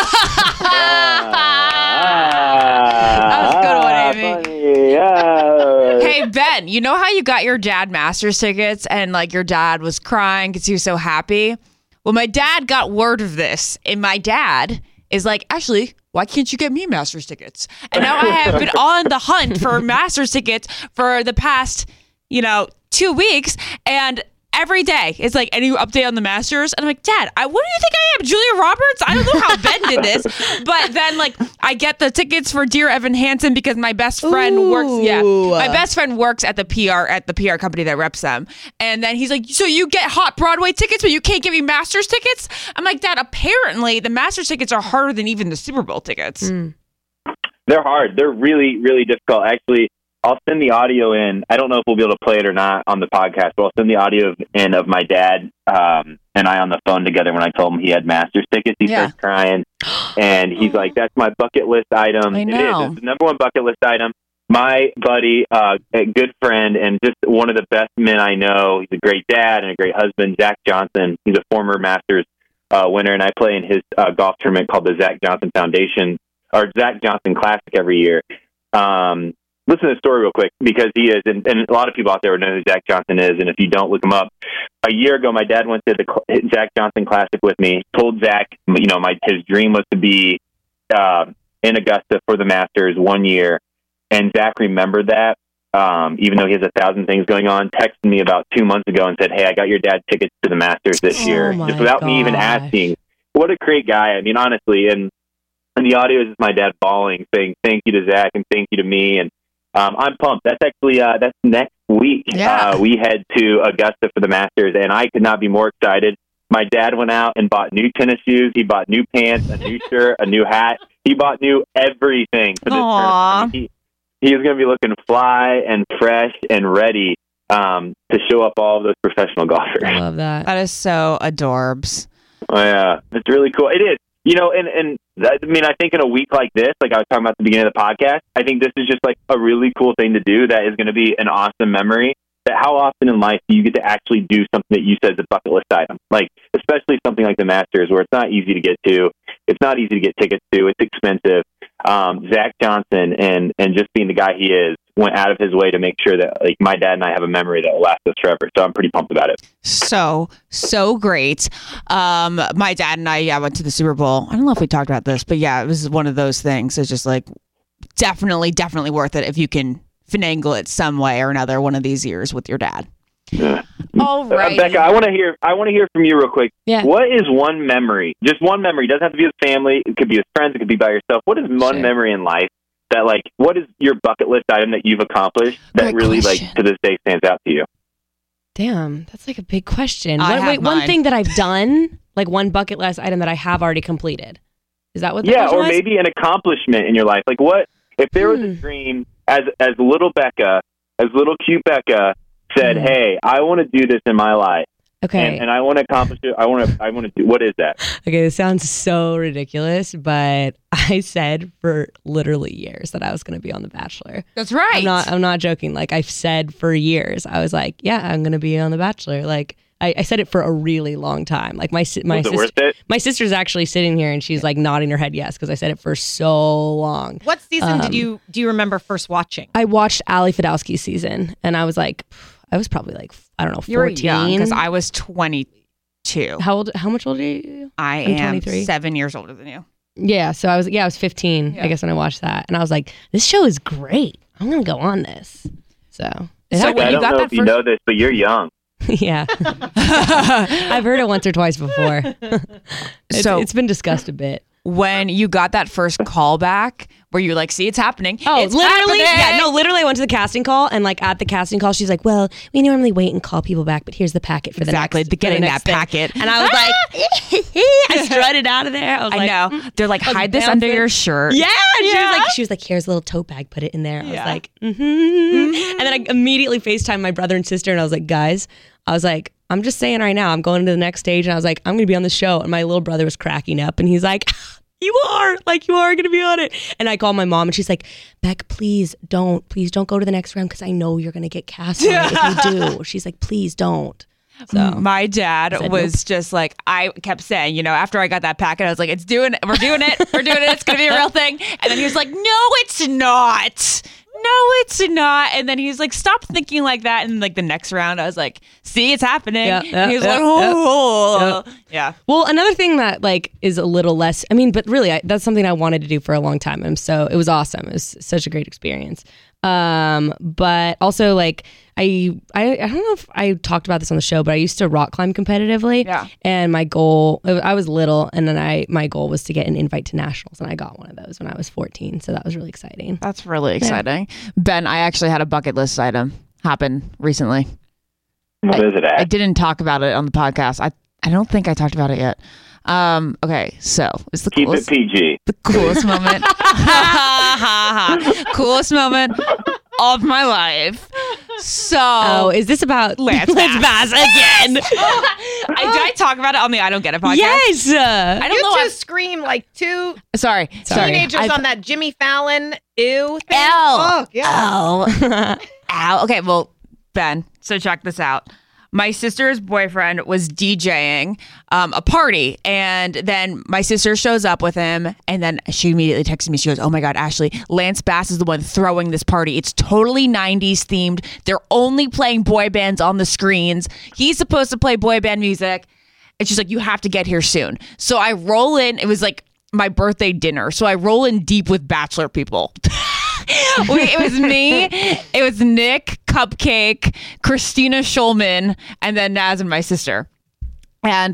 That was a good one, Amy. Funny. Hey, Ben, you know how you got your dad Masters tickets and like your dad was crying because he was so happy? Well, my dad got word of this, and my dad is like, Ashley, why can't you get me Masters tickets? And now I have been on the hunt for Masters tickets for the past, 2 weeks, and every day it's like, any update on the Masters? And I'm like, Dad, what do you think I am, Julia Roberts? I don't know how Ben did this. But then like I get the tickets for Dear Evan Hansen because my best friend works. Yeah, my best friend works at the PR company that reps them. And then he's like, so you get hot Broadway tickets, but you can't give me Masters tickets? I'm like, Dad, apparently the Masters tickets are harder than even the Super Bowl tickets. They're hard. They're really, really difficult. Actually, I'll send the audio in. I don't know if we'll be able to play it or not on the podcast, but I'll send the audio in of my dad and I on the phone together when I told him he had Masters tickets. He starts crying, and he's like, that's my bucket list item. I know. It is. It's the number one bucket list item. My buddy, a good friend, and just one of the best men I know. He's a great dad and a great husband, Zach Johnson. He's a former Masters winner, and I play in his golf tournament called the Zach Johnson Foundation, or Zach Johnson Classic every year. Listen to the story real quick, because he is, and a lot of people out there would know who Zach Johnson is, and if you don't, look him up. A year ago, my dad went to the Zach Johnson Classic with me, told Zach, his dream was to be in Augusta for the Masters 1 year, and Zach remembered that, even though he has 1,000 things going on, texted me about 2 months ago and said, "Hey, I got your dad tickets to the Masters this year," just without me even asking. What a great guy! I mean, honestly, and the audio is my dad bawling, saying thank you to Zach and thank you to me, and I'm pumped. That's actually that's next week. Yeah. We head to Augusta for the Masters, and I could not be more excited. My dad went out and bought new tennis shoes. He bought new pants, a new shirt, a new hat. He bought new everything for this tournament. I mean, he is going to be looking fly and fresh and ready to show up all of those professional golfers. I love that. That is so adorbs. Oh, yeah, it's really cool. It is. You know, and I mean, I think in a week like this, like I was talking about at the beginning of the podcast, I think this is just like a really cool thing to do that is going to be an awesome memory. That how often in life do you get to actually do something that you said is a bucket list item? Like, especially something like the Masters, where it's not easy to get to. It's not easy to get tickets to. It's expensive. Zach Johnson and just being the guy he is went out of his way to make sure that like my dad and I have a memory that will last us forever. So I'm pretty pumped about it. So great. My dad and I went to the Super Bowl. I don't know if we talked about this, but yeah, it was one of those things. It's just like definitely worth it if you can finagle it some way or another one of these years with your dad. Yeah. All right, Becca, I want to hear from you real quick. Yeah. What is one memory? Just one memory. It doesn't have to be with family. It could be with friends. It could be by yourself. What is one memory in life that like? What is your bucket list item that you've accomplished that really like to this day stands out to you? Damn, that's like a big question. Wait, one thing that I've done, like one bucket list item that I have already completed. Is that what? The Yeah, or was? maybe an accomplishment in your life. Like what if there was a dream as little Becca, as little cute Becca said, "Hey, I want to do this in my life." Okay. And I want to accomplish it. I want to do. What is that? Okay, this sounds so ridiculous, but I said for literally years that I was going to be on The Bachelor. That's right. I'm not joking. Like I've said for years, I was like, yeah, I'm going to be on The Bachelor. Like I said it for a really long time. Like my sister's actually sitting here and she's like nodding her head yes because I said it for so long. What season do you remember first watching? I watched Ali Fadowski's season and I was like, I was probably like, I don't know, 14. You were young because I was 22. How much older are you? I am 23. 7 years older than you. Yeah, so I was 15, I guess, when I watched that. And I was like, this show is great. I'm going to go on this. So I don't know if you know this, but you're young. Yeah. I've heard it once or twice before. It's been discussed a bit. When you got that first call back, where you like, see, it's happening. Oh, it's literally? happening. Yeah, no, literally I went to the casting call and like at the casting call, she's like, well, we normally wait and call people back, but here's the packet for the next getting that packet. And I was like, I strutted out of there. I know. They're like, hide this under your shirt. Yeah. And she was like, here's a little tote bag, put it in there. I was like, And then I immediately FaceTimed my brother and sister and I was like, guys, I'm just saying right now, I'm going to the next stage and I was like, I'm going to be on the show. And my little brother was cracking up and he's like, you are going to be on it. And I called my mom and she's like, Beck, please don't go to the next round because I know you're going to get cast on it if you do. She's like, please don't. So my dad was just like, I kept saying, after I got that packet, I was like, we're doing it. It's going to be a real thing. And then he was like, no, it's not. And then he's like, stop thinking like that. And like the next round, I was like, see, it's happening. And he was like, yeah. Well, another thing that like is a little less, but really that's something I wanted to do for a long time. And so it was awesome. It was such a great experience. But also like, I don't know if I talked about this on the show, but I used to rock climb competitively. Yeah. And my goal, I was little, and then my goal was to get an invite to nationals, and I got one of those when I was 14. So that was really exciting. That's really exciting. Ben, I actually had a bucket list item happen recently. What is it at? I didn't talk about it on the podcast. I don't think I talked about it yet. Okay, so it's the Keep coolest. Keep it PG. The coolest moment. Coolest moment of my life. So, is this about Lance Bass again? Did I talk about it on the I Don't Get It podcast? Yes. I don't know. You two scream like two Sorry. teenagers on that Jimmy Fallon ew thing. Ow. Oh, yeah. Ow. Okay, well, Ben, so check this out. My sister's boyfriend was DJing a party, and then my sister shows up with him, and then she immediately texted me. She goes, oh my God, Ashley, Lance Bass is the one throwing this party. It's totally 90s themed. They're only playing boy bands on the screens. He's supposed to play boy band music. And she's like, you have to get here soon. So I roll in. It was like my birthday dinner. So I roll in deep with Bachelor people. It was me. It was Nick, Cupcake, Christina Schulman, and then Naz and my sister. And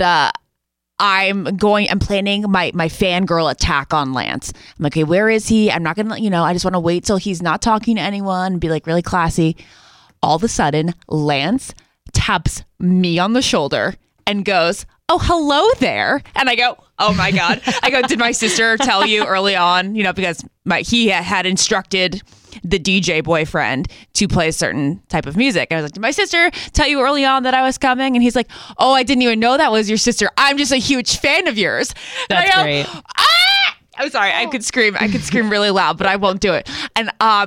I'm planning my fangirl attack on Lance. I'm like, okay, where is he? I'm not gonna, I just want to wait till he's not talking to anyone and be like really classy. All of a sudden, Lance taps me on the shoulder and goes, "Oh, hello there." And I go, "Oh my God." I go, "Did my sister tell you early on?" Because he had instructed the DJ boyfriend to play a certain type of music. And I was like, "Did my sister tell you early on that I was coming?" And he's like, "Oh, I didn't even know that was your sister. I'm just a huge fan of yours." That's great. "Ah!" I'm sorry. I could scream really loud, but I won't do it. And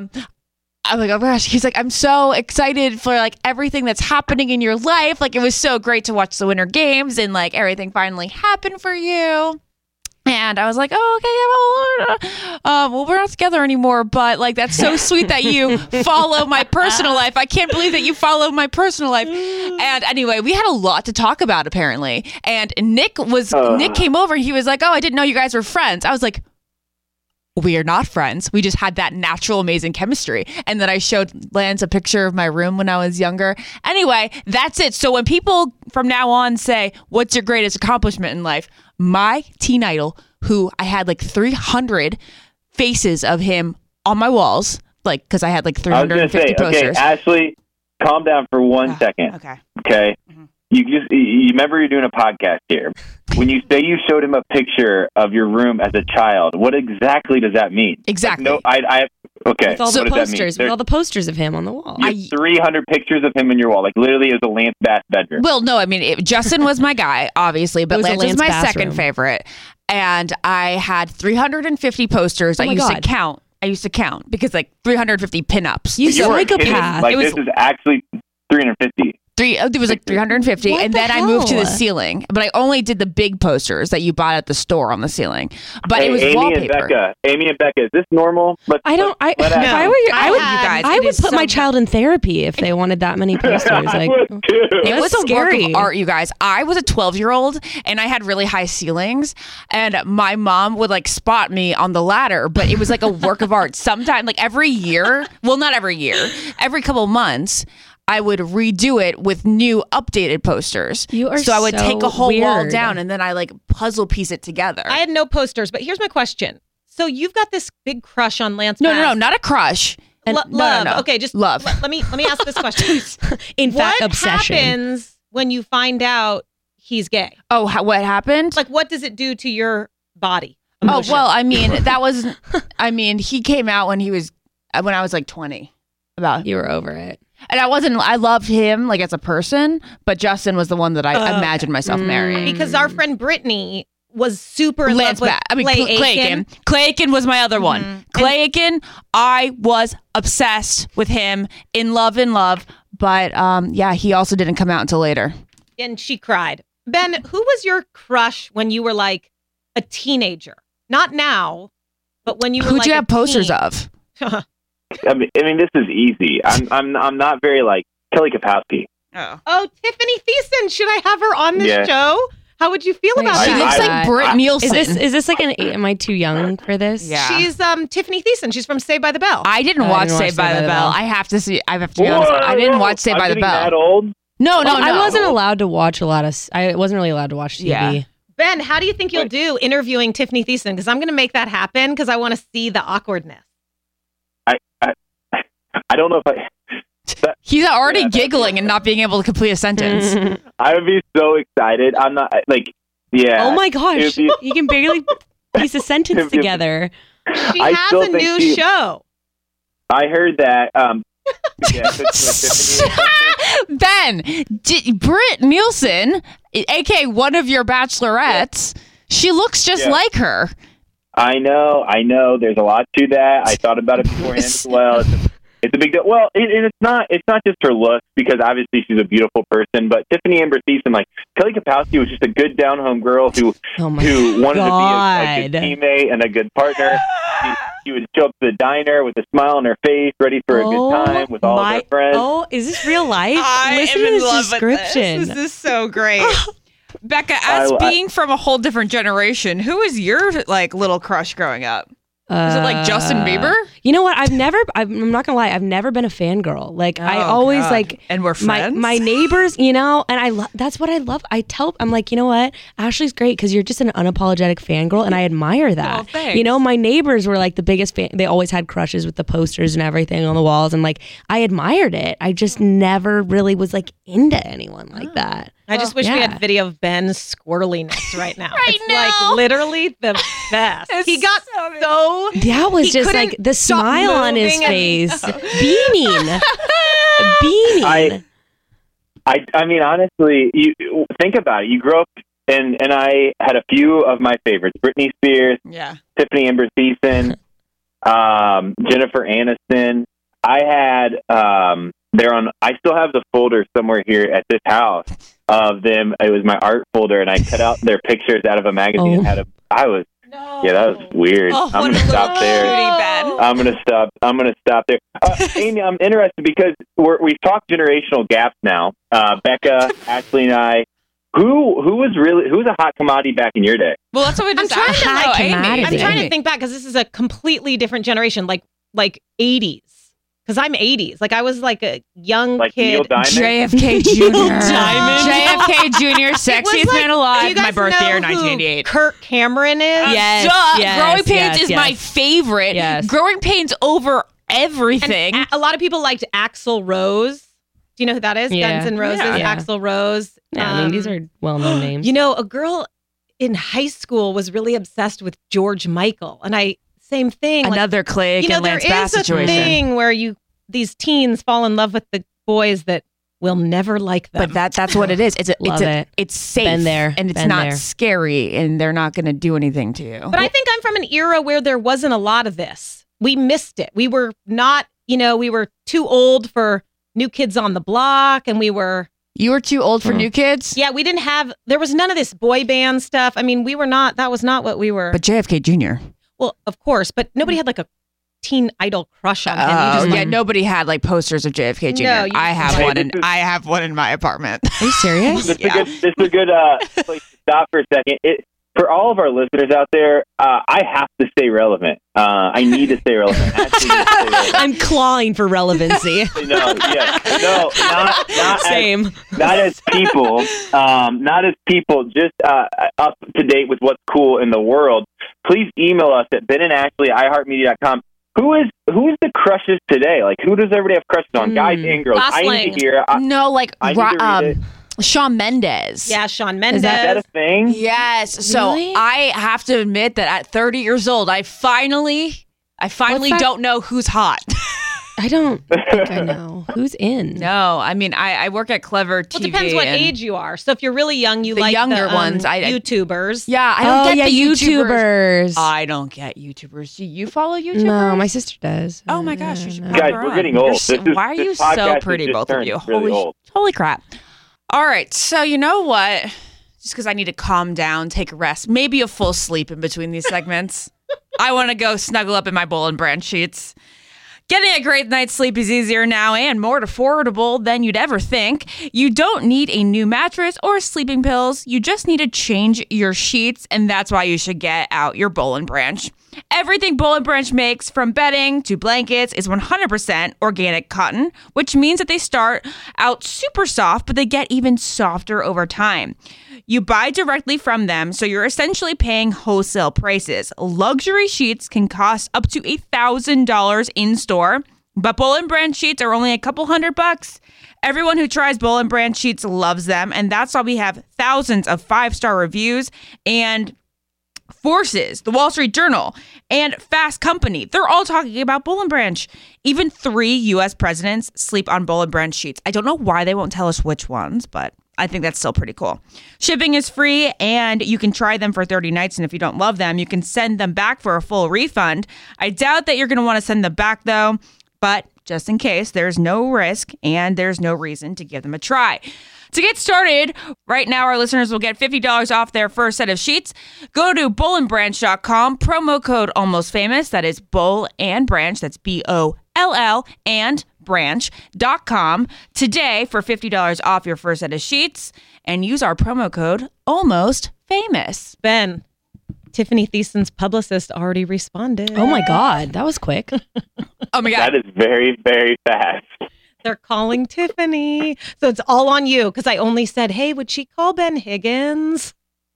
I'm like, "Oh my gosh." He's like, "I'm so excited for like everything that's happening in your life. Like it was so great to watch the Winter Games and like everything finally happened for you." And I was like, "Oh, okay, yeah, well, we're not together anymore, but like that's so sweet that you follow my personal life. I can't believe that you follow my personal life." And anyway, we had a lot to talk about apparently. And Nick came over and he was like, "Oh, I didn't know you guys were friends." I was like, "We are not friends. We just had that natural, amazing chemistry." And then I showed Lance a picture of my room when I was younger. Anyway, that's it. So when people from now on say, "What's your greatest accomplishment in life?" My teen idol, who I had like 300 faces of him on my walls, like because I had like 350 posters. Okay, Ashley, calm down for 1 second. Okay. Mm-hmm. You remember you're doing a podcast here. When you say you showed him a picture of your room as a child, what exactly does that mean? Exactly. Like, okay. With all the posters, with all the posters of him on the wall. 300 pictures of him in your wall, like literally as a Lance Bass bedroom. Well, no, I mean, Justin was my guy, obviously, but Lance was my second favorite. And I had 350 posters. I used to count because like 350 pinups. You psychopath. Like this is actually 350. It was like 350, and then I moved to the ceiling. But I only did the big posters that you bought at the store on the ceiling. But it was wallpaper. Amy and Becca, is this normal? I would put my child in therapy if they wanted that many posters. Like, it was scary. A work of art, you guys. I was a 12-year-old, and I had really high ceilings, and my mom would like spot me on the ladder. But it was like a work of art. Sometimes, like every year, well, not every year, every couple months, I would redo it with new updated posters. So I would take a whole wall down and then I like puzzle piece it together. I had no posters, but here's my question. So you've got this big crush on Lance Bass. No, not a crush. Love. No. Okay, just love. Let me ask this question. In fact, obsession. What happens when you find out he's gay? Oh, what happened? Like, what does it do to your body? Emotion? Oh, well, I mean, he came out when I was like 20. You were over it. And I loved him like as a person, but Justin was the one that I imagined myself marrying. Because our friend Brittany was super in love with Clay Aiken. Clay Aiken was my other one. Mm-hmm. Clay Aiken, I was obsessed with him, in love. But he also didn't come out until later. And she cried. Ben, who was your crush when you were like a teenager? Not now, but when you were Who'd you have posters of? I mean, this is easy. I'm not very like Kelly Kapowski. Oh, Tiffany Thiessen. Should I have her on this show? How would you feel about She looks like Britt Nielsen. Is this like am I too young for this? Yeah. She's Tiffany Thiessen. She's from Saved by the Bell. I didn't watch Saved by the Bell. I have to be honest. I didn't watch Saved by the Bell. That old? No. I wasn't allowed to watch I wasn't really allowed to watch TV. Yeah. Ben, how do you think you'll do interviewing Tiffany Thiessen? Because I'm going to make that happen because I want to see the awkwardness. I don't know if He's already giggling and not being able to complete a sentence. I would be so excited. I'm not like, Oh my gosh, he can barely piece a sentence together. She has a new show. I heard that. Ben, Britt Nielsen, aka one of your bachelorettes, she looks just like her. I know. There's a lot to that. I thought about it beforehand as well. It's a big deal. Well, it's not just her looks, because obviously she's a beautiful person, but Tiffany Amber Thiessen, like Kelly Kapowski, was just a good down-home girl who wanted to be a good teammate and a good partner. She would show up to the diner with a smile on her face, ready for a good time with all of her friends. Oh, is this real life? Listen to this description. This is so great. Becca, being from a whole different generation, who was your like little crush growing up? Is it like Justin Bieber? You know what? I'm not gonna lie. I've never been a fangirl. Like I always like, and we're friends. My neighbors, you know, and that's what I love. I'm like, you know what? Ashley's great because you're just an unapologetic fangirl, and I admire that. Oh, thanks. You know, my neighbors were like the biggest fan. They always had crushes with the posters and everything on the walls, and like I admired it. I just never really was like into anyone like that. I just wish we had video of Ben's squirreliness right now. It's like literally the best. He got so that was just like the smile on his face, beaming. I mean, honestly, you think about it. You grew up, and I had a few of my favorites: Britney Spears, Tiffany Amber Thiessen, Jennifer Aniston. I had I still have the folder somewhere here at this house of them. It was my art folder, and I cut out their pictures out of a magazine. And had that was weird. I'm gonna stop there. I'm gonna stop there. Amy, I'm interested because we've talked generational gaps now. Becca, Ashley, and I. Who was a hot commodity back in your day? Well, that's what we just asked. I'm trying to think back because this is a completely different generation, like 80s. Because I'm 80s. Like, I was like a young kid. Neil Diamond? JFK Jr. JFK Jr., sexiest man alive. My birth year, 1988. Kirk Cameron is? Yes. Growing Pains is my favorite. Yes. Growing Pains over everything. And a lot of people liked Axl Rose. Do you know who that is? Yeah. Guns N' Roses, Axl Rose. Yeah, I mean, these are well-known names. You know, a girl in high school was really obsessed with George Michael. And same thing. Another Clegg and Lance Bass situation. There is a thing where these teens fall in love with the boys that will never like them. But that's what it is. It's safe. Been there. And it's not scary, and they're not going to do anything to you. But I think I'm from an era where there wasn't a lot of this. We missed it. We were not, we were too old for New Kids on the Block, and we were... You were too old for New Kids? Yeah, there was none of this boy band stuff. I mean, that was not what we were. But JFK Jr. Well, of course, but nobody had like a teen idol crush on him. Nobody had like posters of JFK Jr. No, I have one in my apartment. Are you serious? This is a good place to stop for a second. For all of our listeners out there, I have to stay relevant. I need to stay relevant. I'm clawing for relevancy. Not Same. Not as people. Just up to date with what's cool in the world. Please email us at benandashley@iheartmedia.com. Who is the crushes today? Like, who does everybody have crushes on? Guys and girls. Gosling. I need to hear. Shawn Mendes. Yeah, Shawn Mendes. Is that a thing? Yes. So Really? I have to admit that at 30 years old, I finally don't know who's hot. I don't think I know. Who's in? No, I mean, I work at Clever TV. Well, it depends what age you are. So if you're really young, you like younger ones. YouTubers. Yeah, I don't get the YouTubers. I don't get YouTubers. Do you follow YouTubers? No, my sister does. Oh my gosh, you should guys, we're getting old. Why are you so pretty, both of you? Really Holy crap. All right, so you know what? Just because I need to calm down, take a rest, maybe a full sleep in between these segments. I want to go snuggle up in my Boll and Branch sheets. Getting a great night's sleep is easier now and more affordable than you'd ever think. You don't need a new mattress or sleeping pills. You just need to change your sheets, and that's why you should get out your Boll and Branch. Everything Boll and Branch makes, from bedding to blankets, is 100% organic cotton, which means that they start out super soft, but they get even softer over time. You buy directly from them, so you're essentially paying wholesale prices. Luxury sheets can cost up to $1,000 in store, but Boll and Branch sheets are only a couple $100. Everyone who tries Boll and Branch sheets loves them, and that's why we have thousands of 5-star reviews. And Forces, the Wall Street Journal, and Fast Company, they're all talking about Boll and Branch. Even 3 U.S. presidents sleep on Boll and Branch sheets. I don't know why they won't tell us which ones, but I think that's still pretty cool. Shipping is free, and you can try them for 30 nights, and if you don't love them, you can send them back for a full refund. I doubt that you're going to want to send them back, though, but just in case, there's no risk, and there's no reason to give them a try. To get started, right now our listeners will get $50 off their first set of sheets. Go to bollandbranch.com, promo code AlmostFamous. That is Boll and Branch. That's BOLL and branch.com today for $50 off your first set of sheets, and use our promo code AlmostFamous. Ben, Tiffany Thiessen's publicist already responded. Oh my God, that was quick. Oh my God. That is very, very fast. They're calling Tiffany. So it's all on you because I only said, hey, would she call Ben Higgins?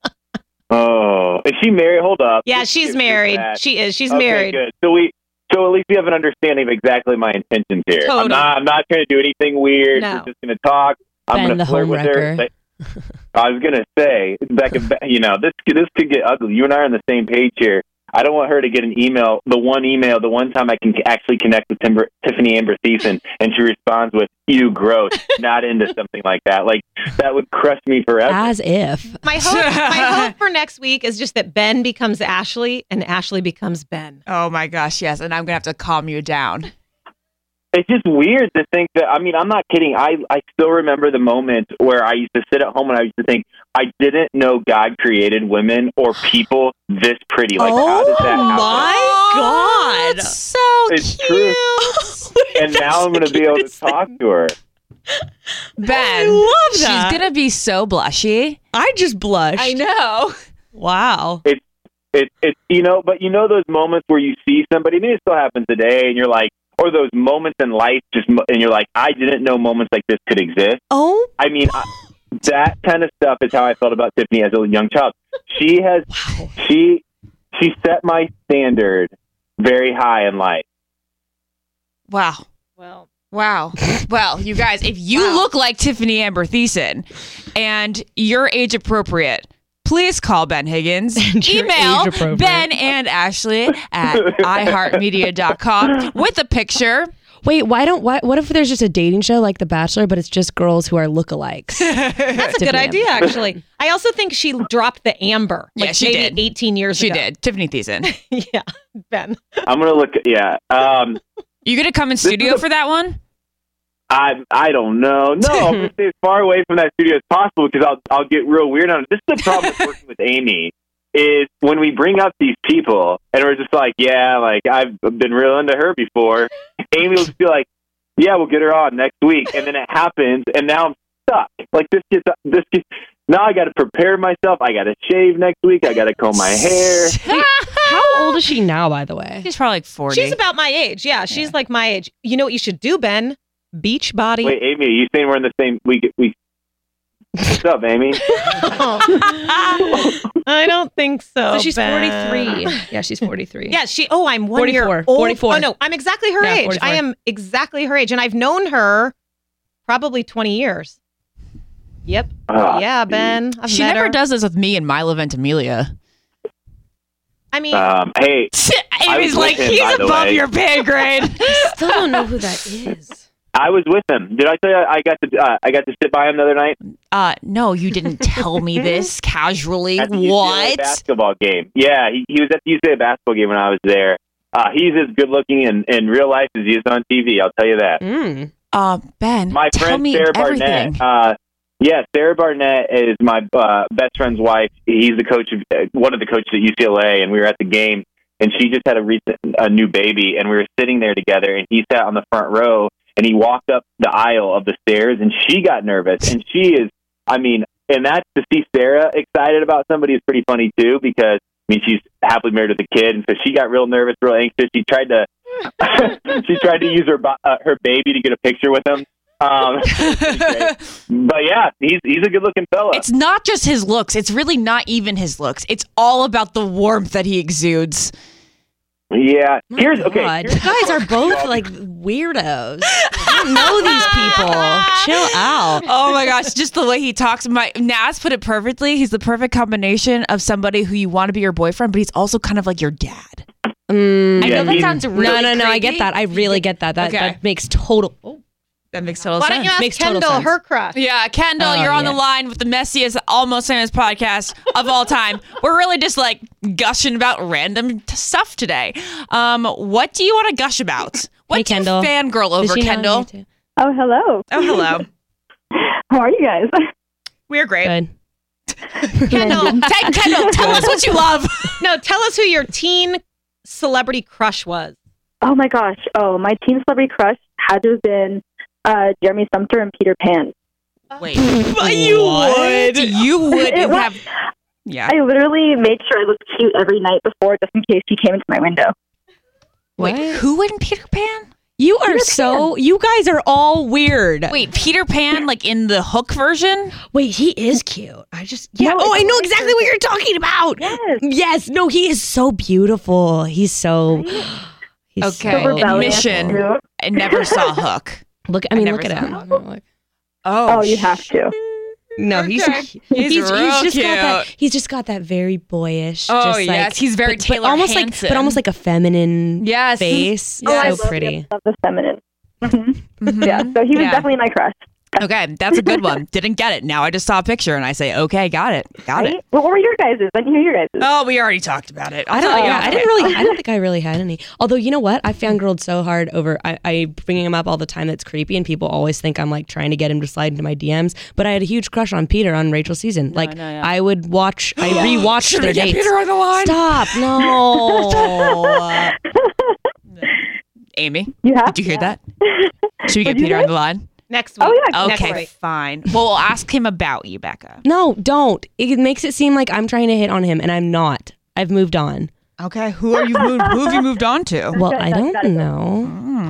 Oh, is she married? Hold up. Yeah, she's married. She is. She's okay, married. Good. So at least we have an understanding of exactly my intentions here. Totally. I'm not trying to do anything weird. No. We're just going to talk. I'm going to flirt with her. I was going to say, this could get ugly. You and I are on the same page here. I don't want her to get an email, the one time I can actually connect with Tiffany Amber Thiessen, and she responds with, "You gross, not into something like that." Like, that would crush me forever. As if. My hope for next week is just that Ben becomes Ashley and Ashley becomes Ben. Oh my gosh, yes. And I'm going to have to calm you down. It's just weird to think that, I'm not kidding. I still remember the moment where I used to sit at home and I used to think, I didn't know God created women or people this pretty. Like, how does that happen? My God. That's so it's cute. True. And now I'm going to be able to talk to her. Ben, I love that. She's going to be so blushy. I just blushed. I know. Wow. It's but those moments where you see somebody, maybe it still happens today, and you're like, or those moments in life, and you're like, I didn't know moments like this could exist. Oh, that kind of stuff is how I felt about Tiffany as a young child. She has, she set my standard very high in life. Wow. Wow. Well, you guys, if you look like Tiffany Amber Thiessen and you're age appropriate, please call Ben Higgins. Email Ben and Ashley at iHeartMedia.com with a picture. Wait, what if there's just a dating show like The Bachelor, but it's just girls who are lookalikes? That's a good idea, actually. I also think she dropped the Amber. Yeah, she did. 18 years She ago. did. Tiffany Thiessen. Yeah, Ben. I'm going to look, yeah. You going to come in studio for that one? I don't know. No, I'm going to stay as far away from that studio as possible because I'll get real weird on it. This is the problem with working with Amy is when we bring up these people and we're just like, yeah, like I've been real into her before. Amy will just be like, yeah, we'll get her on next week. And then it happens and now I'm stuck. Like this gets now I got to prepare myself. I got to shave next week. I got to comb my hair. How old is she now, by the way? She's probably like 40. She's about my age. Yeah, she's like my age. You know what you should do, Ben? Beach body. Wait, Amy, are you saying we're in the same week? What's up, Amy? I don't think so. So she's Ben. 43. Yeah, she's 43. Yeah, I'm 1 year old. 44. Oh, no, I'm exactly her age. 44. I am exactly her age. And I've known her probably 20 years. Yep. Yeah, Ben. She never does this with me and Milo Ventimiglia. I mean, hey. Amy's like, he's above your pay grade. I still don't know who that is. I was with him. Did I tell you I got to sit by him the other night? No, you didn't tell me this casually. At the What? UCLA basketball game. Yeah, he was at the UCLA basketball game when I was there. He's as good looking in real life as he is on TV. I'll tell you that. Ben, my tell friend me Sarah everything. Barnett. Sarah Barnett is my best friend's wife. He's the coach of one of the coaches at UCLA, and we were at the game. And she just had a new baby, and we were sitting there together. And he sat on the front row. And he walked up the aisle of the stairs, and she got nervous. And she is, and that's to see Sarah excited about somebody is pretty funny too, because she's happily married with a kid, and so she got real nervous, real anxious. She tried to, use her baby to get a picture with him. But yeah, he's a good looking fella. It's not just his looks; it's really not even his looks. It's all about the warmth that he exudes. Yeah. You guys are both like weirdos. I don't know these people. Chill out. Oh my gosh, just the way he talks. Naz put it perfectly. He's the perfect combination of somebody who you want to be your boyfriend, but he's also kind of like your dad. I know that sounds really No, I get that. I really get that. That makes total That makes total Why sense. don't you ask Kendall, her crush? Yeah, Kendall, you're on the line with the messiest, almost famous podcast of all time. We're really just like gushing about random stuff today. What do you want to gush about? What do you fangirl over, Kendall? Oh, hello. Oh, hello. How are you guys? We're great. Good. Kendall, tell us what you love. No, tell us who your teen celebrity crush was. Oh my gosh. Oh, my teen celebrity crush had to have been Jeremy Sumter and Peter Pan. Wait, you would it have. Yeah. I literally made sure I looked cute every night before, just in case he came into my window. Wait, who in Peter Pan? You are you guys are all weird. Wait, Peter Pan, like in the Hook version? Wait, he is cute. I know exactly what you're talking about. Yes. No, he is so beautiful. He's so, he's okay. So admission, I never saw Hook. Look at him. Oh, you have to. No, he's just cute. He's just got that very boyish. Oh, just yes, he's very Taylor Hanson. But almost like a feminine face. Yes. So pretty. I love the feminine. Mm-hmm. Yeah, so he was definitely my crush. Okay, that's a good one. Didn't get it. Now I just saw a picture and I say, okay, got it. Well, what were your guys'? I didn't hear your guys'. Oh, we already talked about it. I don't think I really had any. Although, you know what? I fangirled so hard over, I bring him up all the time. That's creepy. And people always think I'm like trying to get him to slide into my DMs. But I had a huge crush on Peter on Rachel's season. I would watch, I rewatched their dates. Peter on the line? Stop. No. Amy, did you hear that? Should we get Peter on the line? Next week. Oh, yeah. Okay, fine. Well, we'll ask him about you, Becca. No, don't. It makes it seem like I'm trying to hit on him, and I'm not. I've moved on. Okay, who have you moved on to? Well, I don't know.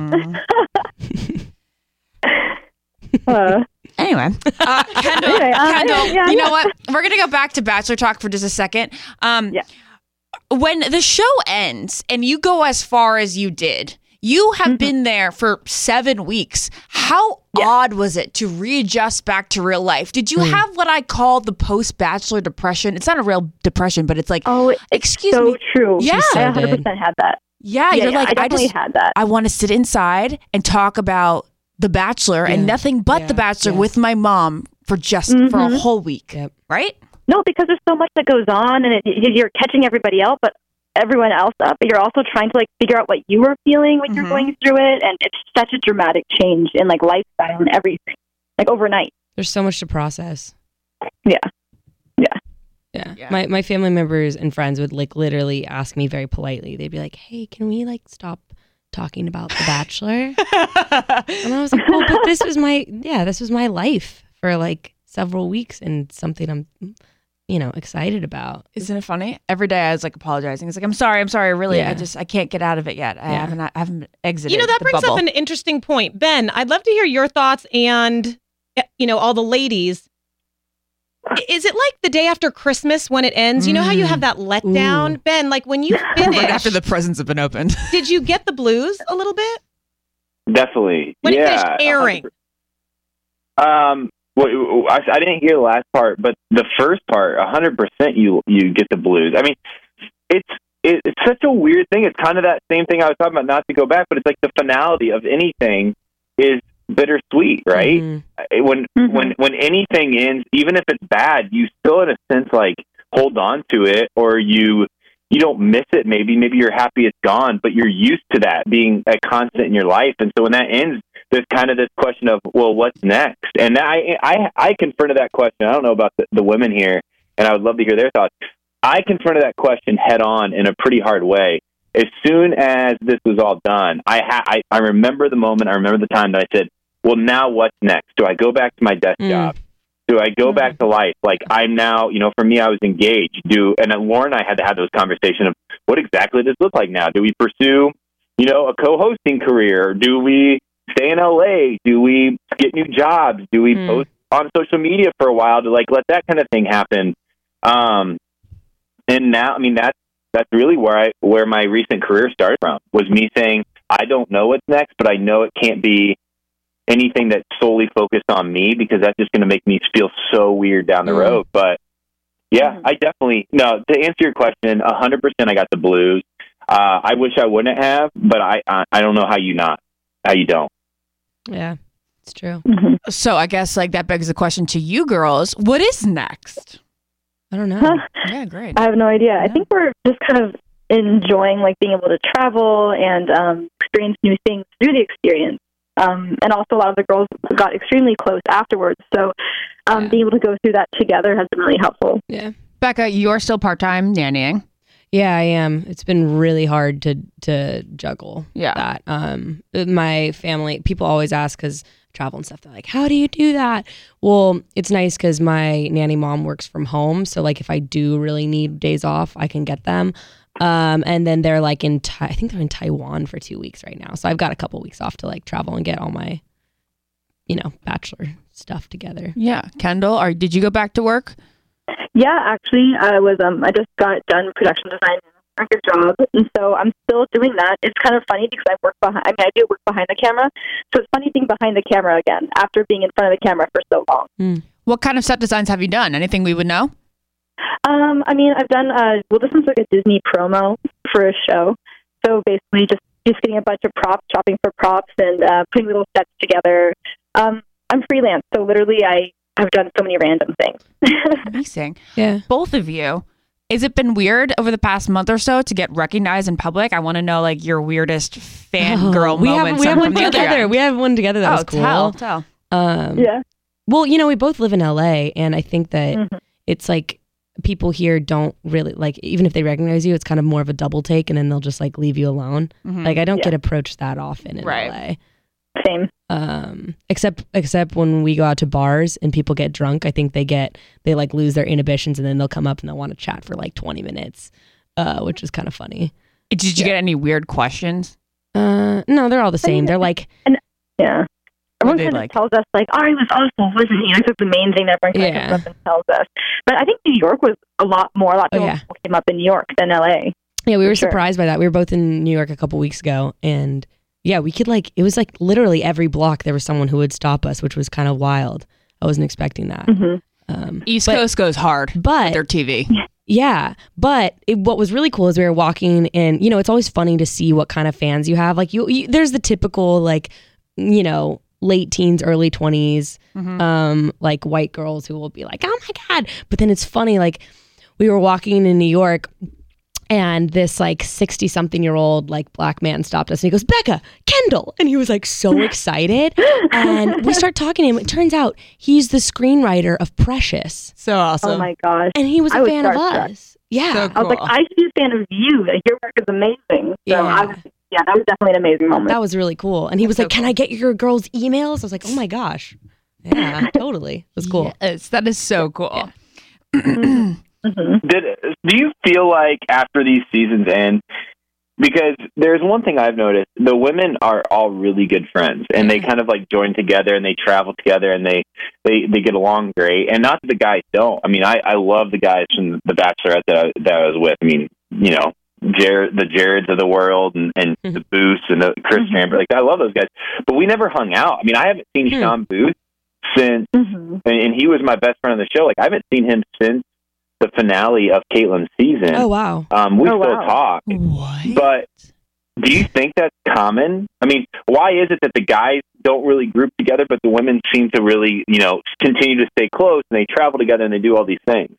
Anyway, Kendall, you know what? We're gonna go back to Bachelor Talk for just a second. When the show ends and you go as far as you did, you have been there for 7 weeks. How odd was it to readjust back to real life? Did you have what I call the post-Bachelor depression? It's not a real depression, but it's like, excuse me. So true. Yeah. I 100% had that. Yeah, you're like, I definitely had that. I want to sit inside and talk about The Bachelor and nothing but The Bachelor with my mom for for a whole week. Yep. Right? No, because there's so much that goes on and you're catching everybody else, but everyone else up, but you're also trying to figure out what you were feeling when you're going through it, and it's such a dramatic change in lifestyle and everything, overnight. There's so much to process. Yeah. My family members and friends would literally ask me very politely. They'd be like, "Hey, can we stop talking about The Bachelor?" And I was like, "Well, but this was my life for several weeks and something I'm excited about." Isn't it funny? Every day I was apologizing. It's I'm sorry. Really, I can't get out of it yet. I haven't exited. That brings up an interesting point. Ben, I'd love to hear your thoughts and, all the ladies. Is it like the day after Christmas when it ends? You know how you have that letdown? Ooh. Ben, when you finish. Right after the presents have been opened. Did you get the blues a little bit? Definitely. When it finished airing. Well, I didn't hear the last part, but the first part, 100%, you get the blues. I mean, it's such a weird thing. It's kind of that same thing I was talking about, not to go back, but it's the finality of anything is bittersweet, right? Mm-hmm. When anything ends, even if it's bad, you still, in a sense, hold on to it, or you don't miss it. Maybe you're happy it's gone, but you're used to that being a constant in your life, and so when that ends, there's kind of this question of, well, what's next? And I confronted that question. I don't know about the women here, and I would love to hear their thoughts. I confronted that question head on in a pretty hard way. As soon as this was all done, I remember the moment. I remember the time that I said, well, now what's next? Do I go back to my desk job? Do I go back to life? I'm now, for me, I was engaged. And then Lauren and I had to have those conversations of what exactly does this look like now? Do we pursue, a co-hosting career? Do we stay in LA? Do we get new jobs? Do we post on social media for a while to let that kind of thing happen? And now, that's really where my recent career started from, was me saying, I don't know what's next, but I know it can't be anything that's solely focused on me, because that's just going to make me feel so weird down the road. But yeah, I definitely, to answer your question, 100% I got the blues. I wish I wouldn't have, but I don't know how you don't. Yeah, it's true. Mm-hmm. So I guess that begs the question to you girls, what is next? I don't know. Yeah, great. I have no idea. Yeah. I think we're just kind of enjoying being able to travel and experience new things through the experience. And also a lot of the girls got extremely close afterwards. So being able to go through that together has been really helpful. Yeah. Becca, you're still part-time nannying. Yeah, I am. It's been really hard to juggle that. My family, people always ask, because travel and stuff. They're like, how do you do that? Well, it's nice because my nanny mom works from home. So like if I do really need days off, I can get them. And then they're like I think they're in Taiwan for 2 weeks right now. So I've got a couple weeks off to like travel and get all my, bachelor stuff together. Yeah. Kendall, did you go back to work? Yeah, actually, I just got done production design at a job, and so I'm still doing that. It's kind of funny because I do work behind the camera, so it's funny being behind the camera again after being in front of the camera for so long. What kind of set designs have you done? Anything we would know? I've done, this one's like a Disney promo for a show, so basically just getting a bunch of props, shopping for props, and putting little sets together. I'm freelance, so literally I've done so many random things. Amazing. Yeah. Both of you. Has it been weird over the past month or so to get recognized in public? I want to know like your weirdest fangirl moments. We have one together. We have one together that was cool. Tell. Yeah. Well, we both live in LA, and I think that it's like people here don't really like, even if they recognize you, it's kind of more of a double take, and then they'll just like leave you alone. Like I don't get approached that often in LA. Same. Except when we go out to bars and people get drunk, I think they like lose their inhibitions, and then they'll come up and they'll want to chat for like 20 minutes, which is kind of funny. Did you get any weird questions? No, they're all the same. They're like, everyone kind of tells us like, Ari was awesome, wasn't he? Like, that's the main thing that everyone kind of comes up and tells us. But I think New York was a lot more people came up in New York than LA. Yeah, we were surprised by that. We were both in New York a couple weeks ago, and yeah, we could it was like literally every block there was someone who would stop us, which was kind of wild. I wasn't expecting that. East Coast goes hard with their TV. Yeah, but what was really cool is we were walking, and it's always funny to see what kind of fans you have. Like there's the typical like, late teens, early 20s, like white girls who will be like, oh my God. But then it's funny, like we were walking in New York, and this like 60-something-year-old like black man stopped us, and he goes, Becca, Kendall. And he was like so excited. And we start talking to him. It turns out he's the screenwriter of Precious. So awesome. Oh my gosh. And he was a fan of us. Yeah. So cool. I was like, I should be a fan of you. Your work is amazing. So that was definitely an amazing moment. That was really cool. And he was like, can I get your girls' emails? I was like, oh my gosh. Yeah, totally. It was cool. Yes, that is so cool. Yeah. Do you feel like after these seasons end, because there's one thing I've noticed, the women are all really good friends, and they kind of like join together, and they travel together, and they get along great. And not that the guys don't. I mean, I love the guys from The Bachelorette that I was with. I mean, the Jareds of the world, and the Booths and the Chris Chambers. Like, I love those guys, but we never hung out. I mean, I haven't seen Sean Booth since, and he was my best friend on the show. Like, I haven't seen him since the finale of Caitlin's season. Oh wow. We still talk. What? But do you think that's common? I mean, why is it that the guys don't really group together, but the women seem to really, continue to stay close, and they travel together and they do all these things?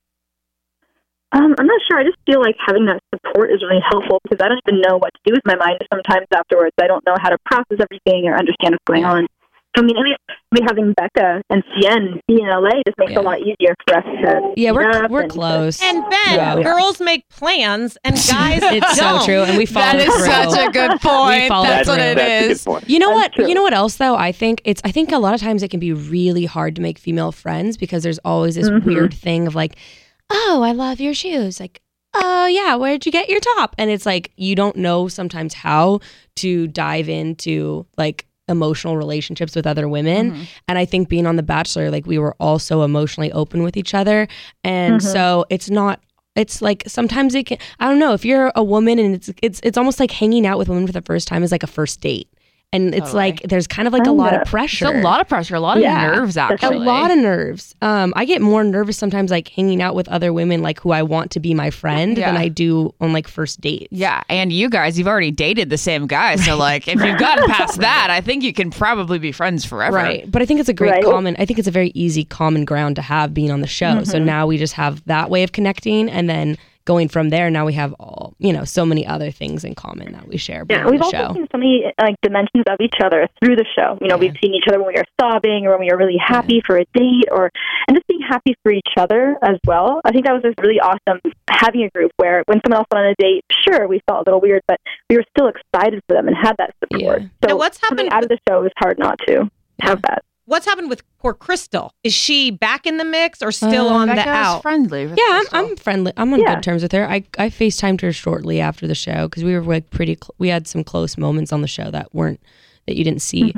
I'm not sure. I just feel like having that support is really helpful, because I don't even know what to do with my mind sometimes afterwards. I don't know how to process everything or understand what's going on. So, I mean, at least having Becca and Cien be in LA just makes it a lot easier for us to. Yeah, we're close. And Ben, girls make plans, and guys it's don't. So true, and we follow through. That is such a good point. That's what it is. You know what? You know what else though? I think a lot of times it can be really hard to make female friends, because there's always this weird thing of like, oh, I love your shoes. Like, oh yeah, where'd you get your top? And it's like you don't know sometimes how to dive into like emotional relationships with other women. And I think being on The Bachelor, like we were all so emotionally open with each other, and so it's like sometimes it can, I don't know, if you're a woman and it's almost like hanging out with women for the first time is like a first date. And it's like, there's kind of like a lot of pressure. It's a lot of pressure, a lot of nerves, actually. A lot of nerves. I get more nervous sometimes like hanging out with other women like who I want to be my friend than I do on like first dates. Yeah, and you guys, you've already dated the same guy. So like, if you've gotten past that, I think you can probably be friends forever. Right. But I think it's a great I think it's a very easy common ground to have being on the show. So now we just have that way of connecting, and then going from there, now we have all, so many other things in common that we share. Yeah, we've also seen so many dimensions of each other through the show. We've seen each other when we are sobbing, or when we are really happy for a date, and just being happy for each other as well. I think that was just really awesome, having a group where when someone else went on a date, sure, we felt a little weird, but we were still excited for them and had that support. So now what's happened out of the show is hard not to. have that. What's happened with poor Crystal? Is she back in the mix or still on the out? Friendly. Yeah, I'm friendly. I'm on good terms with her. I FaceTimed her shortly after the show because we were like we had some close moments on the show that you didn't see.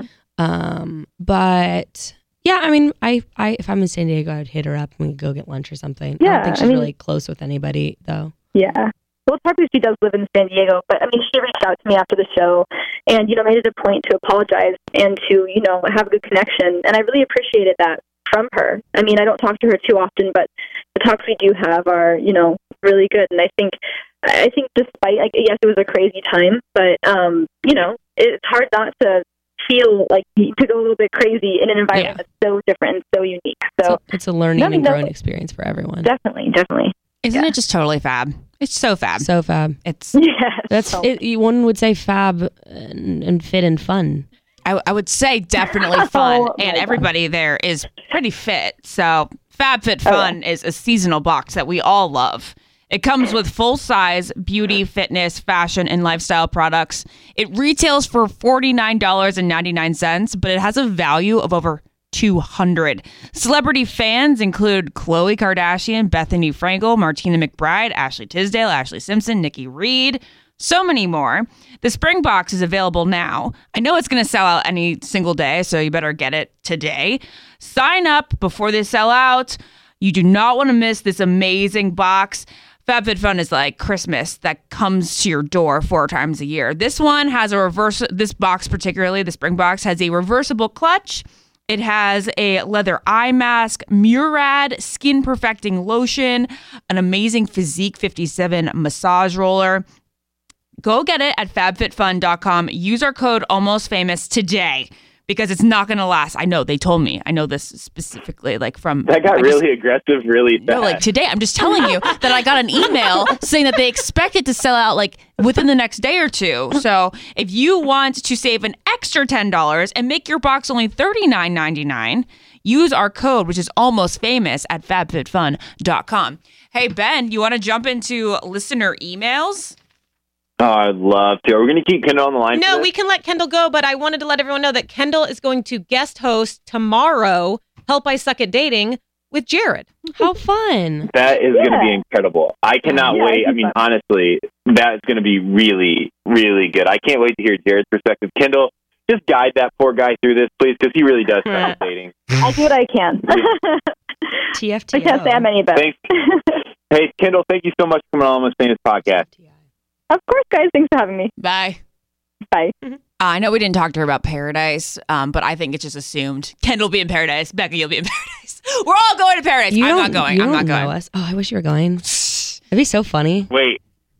But yeah, I mean, I if I'm in San Diego, I'd hit her up and we'd go get lunch or something. Yeah, I don't think she's really close with anybody though. Yeah. Well, it's hard because she does live in San Diego, but I mean, she reached out to me after the show and, made it a point to apologize and to, have a good connection. And I really appreciated that from her. I mean, I don't talk to her too often, but the talks we do have are, really good. And I think despite, yes, it was a crazy time, but, it's hard not to feel like to go a little bit crazy in an environment that's so different and so unique. So it's a learning and growing experience for everyone. Definitely. Isn't it just totally fab? It's so fab. So fab. It's that's it. One would say fab and fit and fun. I would say definitely fun, and everybody there is pretty fit. So Fab Fit Fun is a seasonal box that we all love. It comes with full-size beauty, fitness, fashion, and lifestyle products. It retails for $49.99, but it has a value of over $200. Celebrity fans include Khloe Kardashian, Bethany Frankel, Martina McBride, Ashley Tisdale, Ashley Simpson, Nikki Reed, so many more. The spring box is available now. I know it's going to sell out any single day, so you better get it today. Sign up before they sell out. You do not want to miss this amazing box. FabFitFun is like Christmas that comes to your door 4 times a year. This one has this box particularly, the spring box, has a reversible clutch. It has a leather eye mask, Murad skin perfecting lotion, an amazing Physique 57 massage roller. Go get it at fabfitfun.com. Use our code ALMOSTFAMOUS today because it's not going to last. I know, they told me. I know this specifically from... That got really aggressive really fast. No, today, I'm just telling you that I got an email saying that they expect it to sell out within the next day or two. So if you want to save an extra $10 and make your box only $39.99, use our code, which is almost famous, at fabfitfun.com. Hey, Ben, you want to jump into listener emails? Oh, I'd love to. Are we going to keep Kendall on the line? No, we can let Kendall go, but I wanted to let everyone know that Kendall is going to guest host tomorrow, Help I Suck at Dating, with Jared. How fun. That is going to be incredible. I cannot wait. I mean, honestly, that's going to be really, really good. I can't wait to hear Jared's perspective. Kendall, just guide that poor guy through this, please, because he really does suck at dating. I'll do what I can. TFTO. I can't say I'm any better. Thanks. Hey, Kendall, thank you so much for coming on Almost Famous podcast. Of course, guys. Thanks for having me. Bye. Bye. I know we didn't talk to her about Paradise, but I think it's just assumed. Kendall will be in Paradise. Becca, you'll be in Paradise. We're all going to Paradise. I'm not going. I'm not going. Us. Oh, I wish you were going. That'd be so funny. Wait.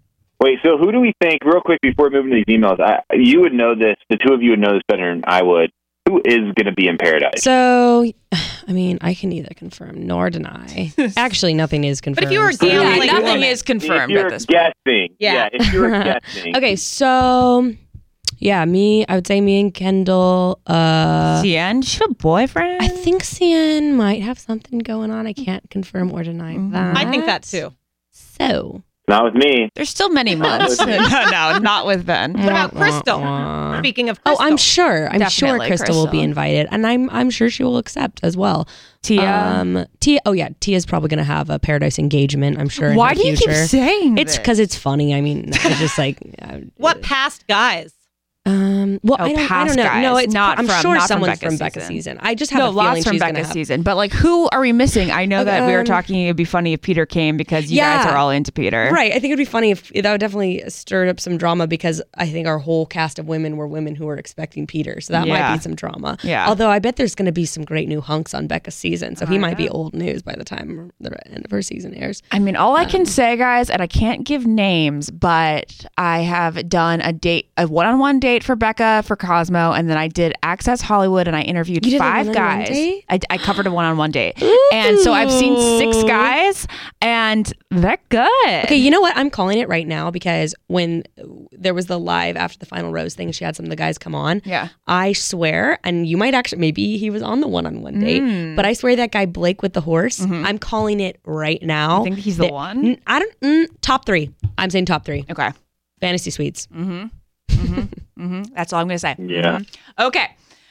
So who do we think, real quick, before moving to these emails, you would know this, the two of you would know this better than I would. Who is going to be in Paradise? So, I mean, I can neither confirm nor deny. Actually, nothing is confirmed. But if you were gambling, nothing is confirmed if you're at this guessing. point. Yeah, if you're guessing. Okay, so, yeah, I would say me and Kendall. Cian, does she have a boyfriend? I think Cian might have something going on. I can't confirm or deny that. I think that too. So. Not with me. There's still many months. No, not with Ben. What about Crystal? Speaking of Crystal. Oh, I'm sure Crystal will be invited, and I'm sure she will accept as well. Tia. Tia's probably going to have a Paradise engagement, I'm sure. Why do you keep saying it's because it's funny. I mean, it's just what past guys? Well, I don't know. Guys. No, it's not. I'm from, sure not someone from Becca's season. I just have a feeling lots she's from going to Becca's have. season. But who are we missing? I know that we were talking. It'd be funny if Peter came because you guys are all into Peter, right? I think it'd be funny if that would definitely stir up some drama because I think our whole cast of women were women who were expecting Peter, so that might be some drama. Yeah. Although I bet there's going to be some great new hunks on Becca's season, so he might be old news by the time the end of her season airs. I mean, all I can say, guys, and I can't give names, but I have done a one-on-one date for Becca for Cosmo, and then I did Access Hollywood, and I interviewed 5 guys. I covered a one-on-one date. Ooh. And so I've seen 6 guys, and they're good. Okay, you know what? I'm calling it right now because when there was the live after the final rose thing, she had some of the guys come on. Yeah. I swear, and you might actually, maybe he was on the one-on-one date, but I swear that guy Blake with the horse, I'm calling it right now. I think he's the one? I don't, top 3. I'm saying top 3. Okay. Fantasy Suites. That's all I'm going to say. Yeah. Okay.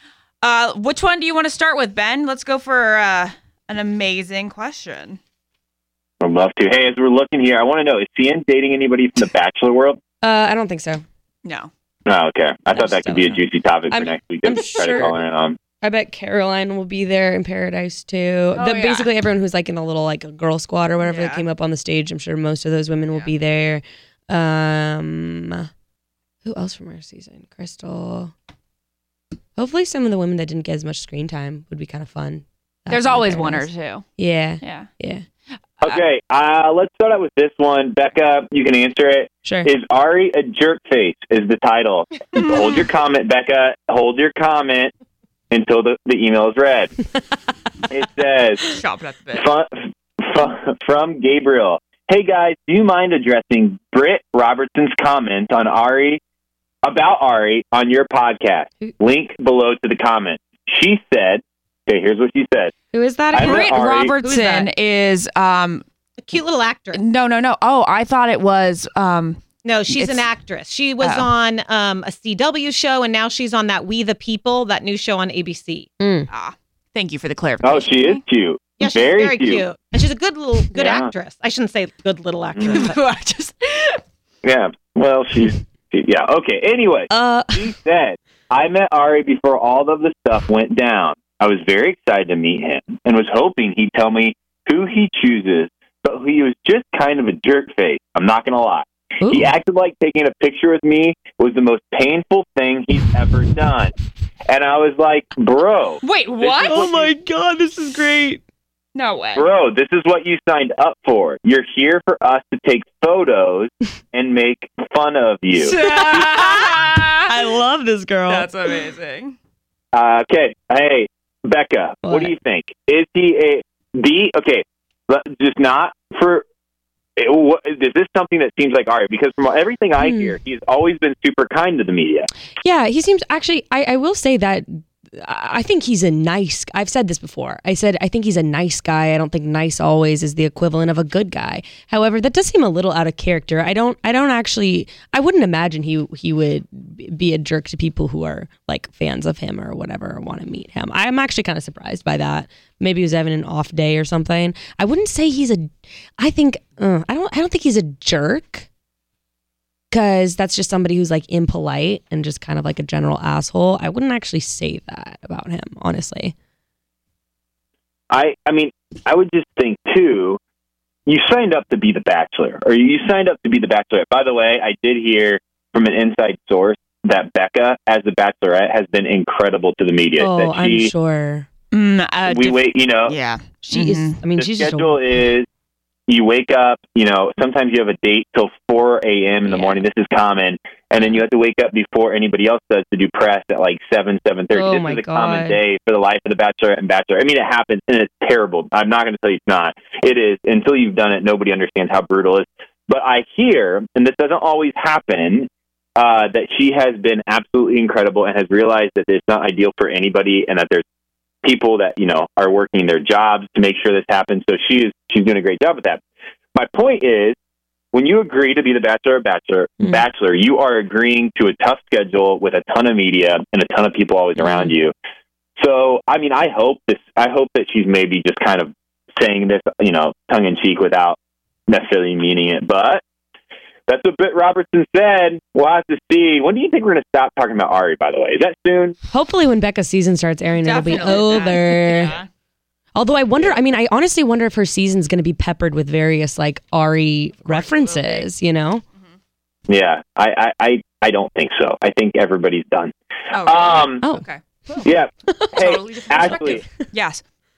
Which one do you want to start with, Ben? Let's go for an amazing question. I'd love to. Hey, as we're looking here, I want to know, is CN dating anybody from the Bachelor world? I don't think so. No. Oh, okay. I thought that could be a juicy topic for next week. I'm sure. Try to call her in on. I bet Caroline will be there in Paradise too. Basically, everyone who's like in the little like a girl squad or whatever that came up on the stage, I'm sure most of those women will be there. Who else from our season? Crystal. Hopefully, some of the women that didn't get as much screen time would be kind of fun. There's always one or two. Yeah. Okay, let's start out with this one. Becca, you can answer it. Sure. Is Ari a jerk face is the title. Hold your comment, Becca. Hold your comment until the email is read. It says, from Gabriel, hey guys, do you mind addressing Britt Robertson's comment on about Ari on your podcast? Link below to the comment. She said, okay, here's what she said. Who is that? Britt Robertson is a cute little actress. No. Oh, I thought it was no, she's an actress. She was on a CW show, and now she's on that We the People, that new show on ABC. Thank you for the clarification. Oh, she is cute. Yeah, she's very cute. And she's a good actress. I shouldn't say good little actress. Yeah, well, yeah, okay. Anyway, she said, I met Ari before all of the stuff went down. I was very excited to meet him and was hoping he'd tell me who he chooses, but he was just kind of a jerk face. I'm not going to lie. Ooh. He acted like taking a picture with me was the most painful thing he's ever done. And I was like, bro. Wait, what? Oh my God, this is great. No way. Bro, this is what you signed up for. You're here for us to take photos and make fun of you. I love this girl. That's amazing. Okay. Hey, Becca, what do you think? Is he just not for... Is this something that seems like Ari? Because from everything I hear, he's always been super kind to the media. Yeah, he seems actually. I will say that I think he's a nice. I've said this before. I think he's a nice guy. I don't think nice always is the equivalent of a good guy. However, that does seem a little out of character. I wouldn't imagine he would be a jerk to people who are like fans of him or whatever or want to meet him. I'm actually kind of surprised by that. Maybe he was having an off day or something. I wouldn't say I don't think he's a jerk, because that's just somebody who's like impolite and just kind of like a general asshole. I wouldn't actually say that about him, honestly. I mean, I would just think too, you signed up to be the Bachelor, or you signed up to be the Bachelorette. By the way, I did hear from an inside source that Becca, as the Bachelorette, has been incredible to the media. Oh, I'm sure. Wait, yeah, she is. I mean, the schedule is you wake up, sometimes you have a date till 4 a.m. in the morning. This is common. And then you have to wake up before anybody else does to do press at like 7:30. This is a common day for the life of the Bachelor and Bachelor. I mean, it happens, and it's terrible. I'm not going to tell you it's not. It is. Until you've done it, nobody understands how brutal it is. But I hear, and this doesn't always happen, that she has been absolutely incredible and has realized that it's not ideal for anybody, and that there's people that are working their jobs to make sure this happens. So she's doing a great job with that. My point is, when you agree to be the Bachelor or Bachelor, you are agreeing to a tough schedule with a ton of media and a ton of people always around you. So, I mean, I hope that she's maybe just kind of saying this, tongue in cheek without necessarily meaning it. But that's what Britt Robertson said. We'll have to see. When do you think we're going to stop talking about Ari, by the way? Is that soon? Hopefully when Becca's season starts airing, Definitely it'll be over. Yeah. Although I honestly wonder if her season's going to be peppered with various like Ari references, Yeah, I don't think so. I think everybody's done. Oh, really? Okay. Cool. Yeah. Hey, totally Ashley. Yes.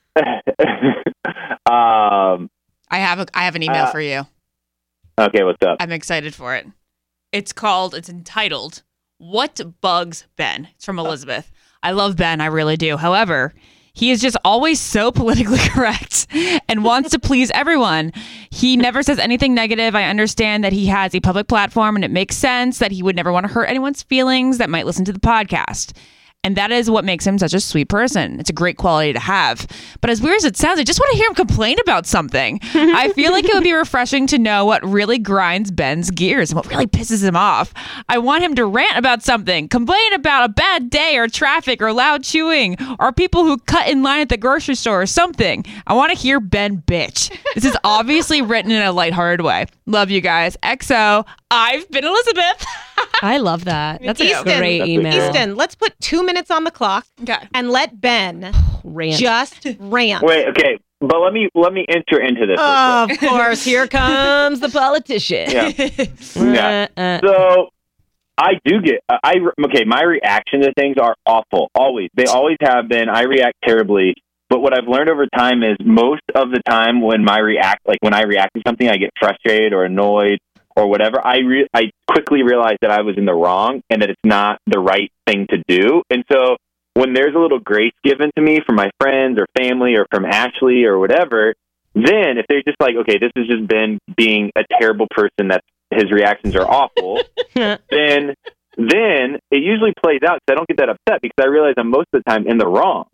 I have an email for you. Okay, what's up? I'm excited for it. It's entitled, What Bugs Ben? It's from Elizabeth. I love Ben, I really do. However, he is just always so politically correct and wants to please everyone. He never says anything negative. I understand that he has a public platform, and it makes sense that he would never want to hurt anyone's feelings that might listen to the podcast. And that is what makes him such a sweet person. It's a great quality to have. But as weird as it sounds, I just want to hear him complain about something. I feel like it would be refreshing to know what really grinds Ben's gears and what really pisses him off. I want him to rant about something, complain about a bad day or traffic or loud chewing or people who cut in line at the grocery store or something. I want to hear Ben bitch. This is obviously written in a lighthearted way. Love you guys. XO. I've been Elizabeth. I love that. That's a great email. Easton, let's put 2 minutes on the clock and let Ben just rant. Wait, okay. But let me enter into this. Of course, here comes the politician. Yeah. So I do get, my reaction to things are awful. Always. They always have been. I react terribly. But what I've learned over time is most of the time when I react to something, I get frustrated or annoyed or whatever. I quickly realize that I was in the wrong and that it's not the right thing to do. And so when there's a little grace given to me from my friends or family or from Ashley or whatever, then if they're just like, okay, this has just been being a terrible person, that his reactions are awful, then it usually plays out because I don't get that upset because I realize I'm most of the time in the wrong.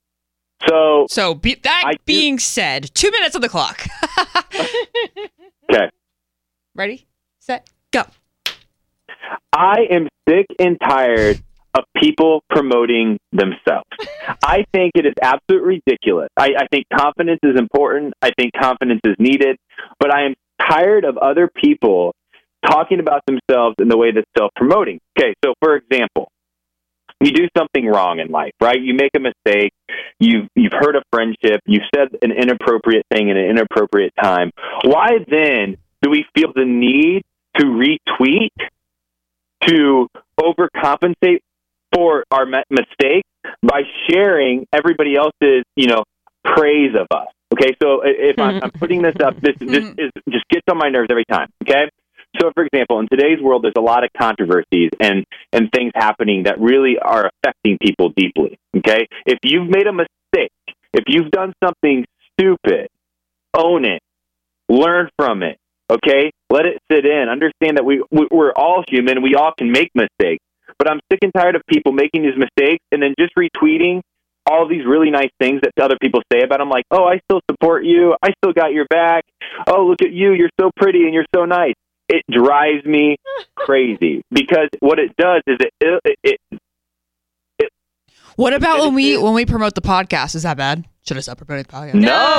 So being said, 2 minutes on the clock. Okay. Ready, set, go. I am sick and tired of people promoting themselves. I think it is absolutely ridiculous. I think confidence is important. I think confidence is needed. But I am tired of other people talking about themselves in the way that's self-promoting. Okay, so for example, you do something wrong in life, right? You make a mistake. You've hurt a friendship. You said an inappropriate thing in an inappropriate time. Why then do we feel the need to retweet, to overcompensate for our mistakes by sharing everybody else's, praise of us? Okay, so if I'm putting this up, this just gets on my nerves every time. Okay. So, for example, in today's world, there's a lot of controversies and things happening that really are affecting people deeply, okay? If you've made a mistake, if you've done something stupid, own it, learn from it, okay? Let it sit in. Understand that we're all human. We all can make mistakes. But I'm sick and tired of people making these mistakes and then just retweeting all these really nice things that other people say about them, like, oh, I still support you. I still got your back. Oh, look at you. You're so pretty and you're so nice. It drives me crazy because what it does is it What about when we promote the podcast? Is that bad? Should I stop promoting the podcast?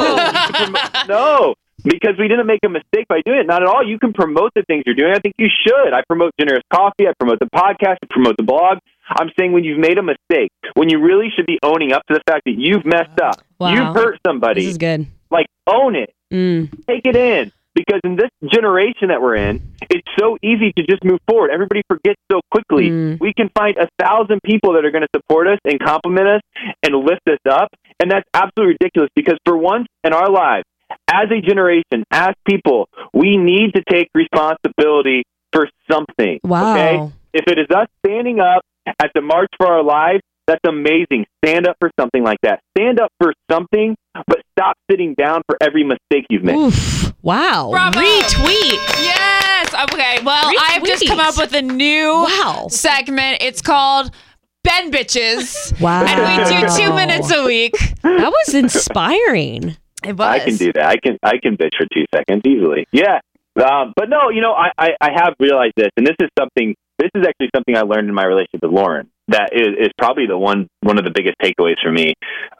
No, because we didn't make a mistake by doing it. Not at all. You can promote the things you're doing. I think you should. I promote Generous Coffee. I promote the podcast. I promote the blog. I'm saying when you've made a mistake, when you really should be owning up to the fact that you've messed up, you've hurt somebody. This is good. Like, own it. Take it in. Because in this generation that we're in, it's so easy to just move forward. Everybody forgets so quickly. We can find 1,000 people that are going to support us and compliment us and lift us up. And that's absolutely ridiculous because for once in our lives, as a generation, as people, we need to take responsibility for something. Wow. Okay? If it is us standing up at the March for Our Lives, that's amazing. Stand up for something like that. Stand up for something, but stop sitting down for every mistake you've made. Oof. Wow. Bravo. Retweet. Yes. Okay. Well, I've just come up with a new segment. It's called Ben Bitches. Wow. And we do 2 minutes a week. That was inspiring. It was. I can do that. I can bitch for 2 seconds easily. Yeah. But no, I have realized this, and this is actually something I learned in my relationship with Lauren. That is probably one of the biggest takeaways for me.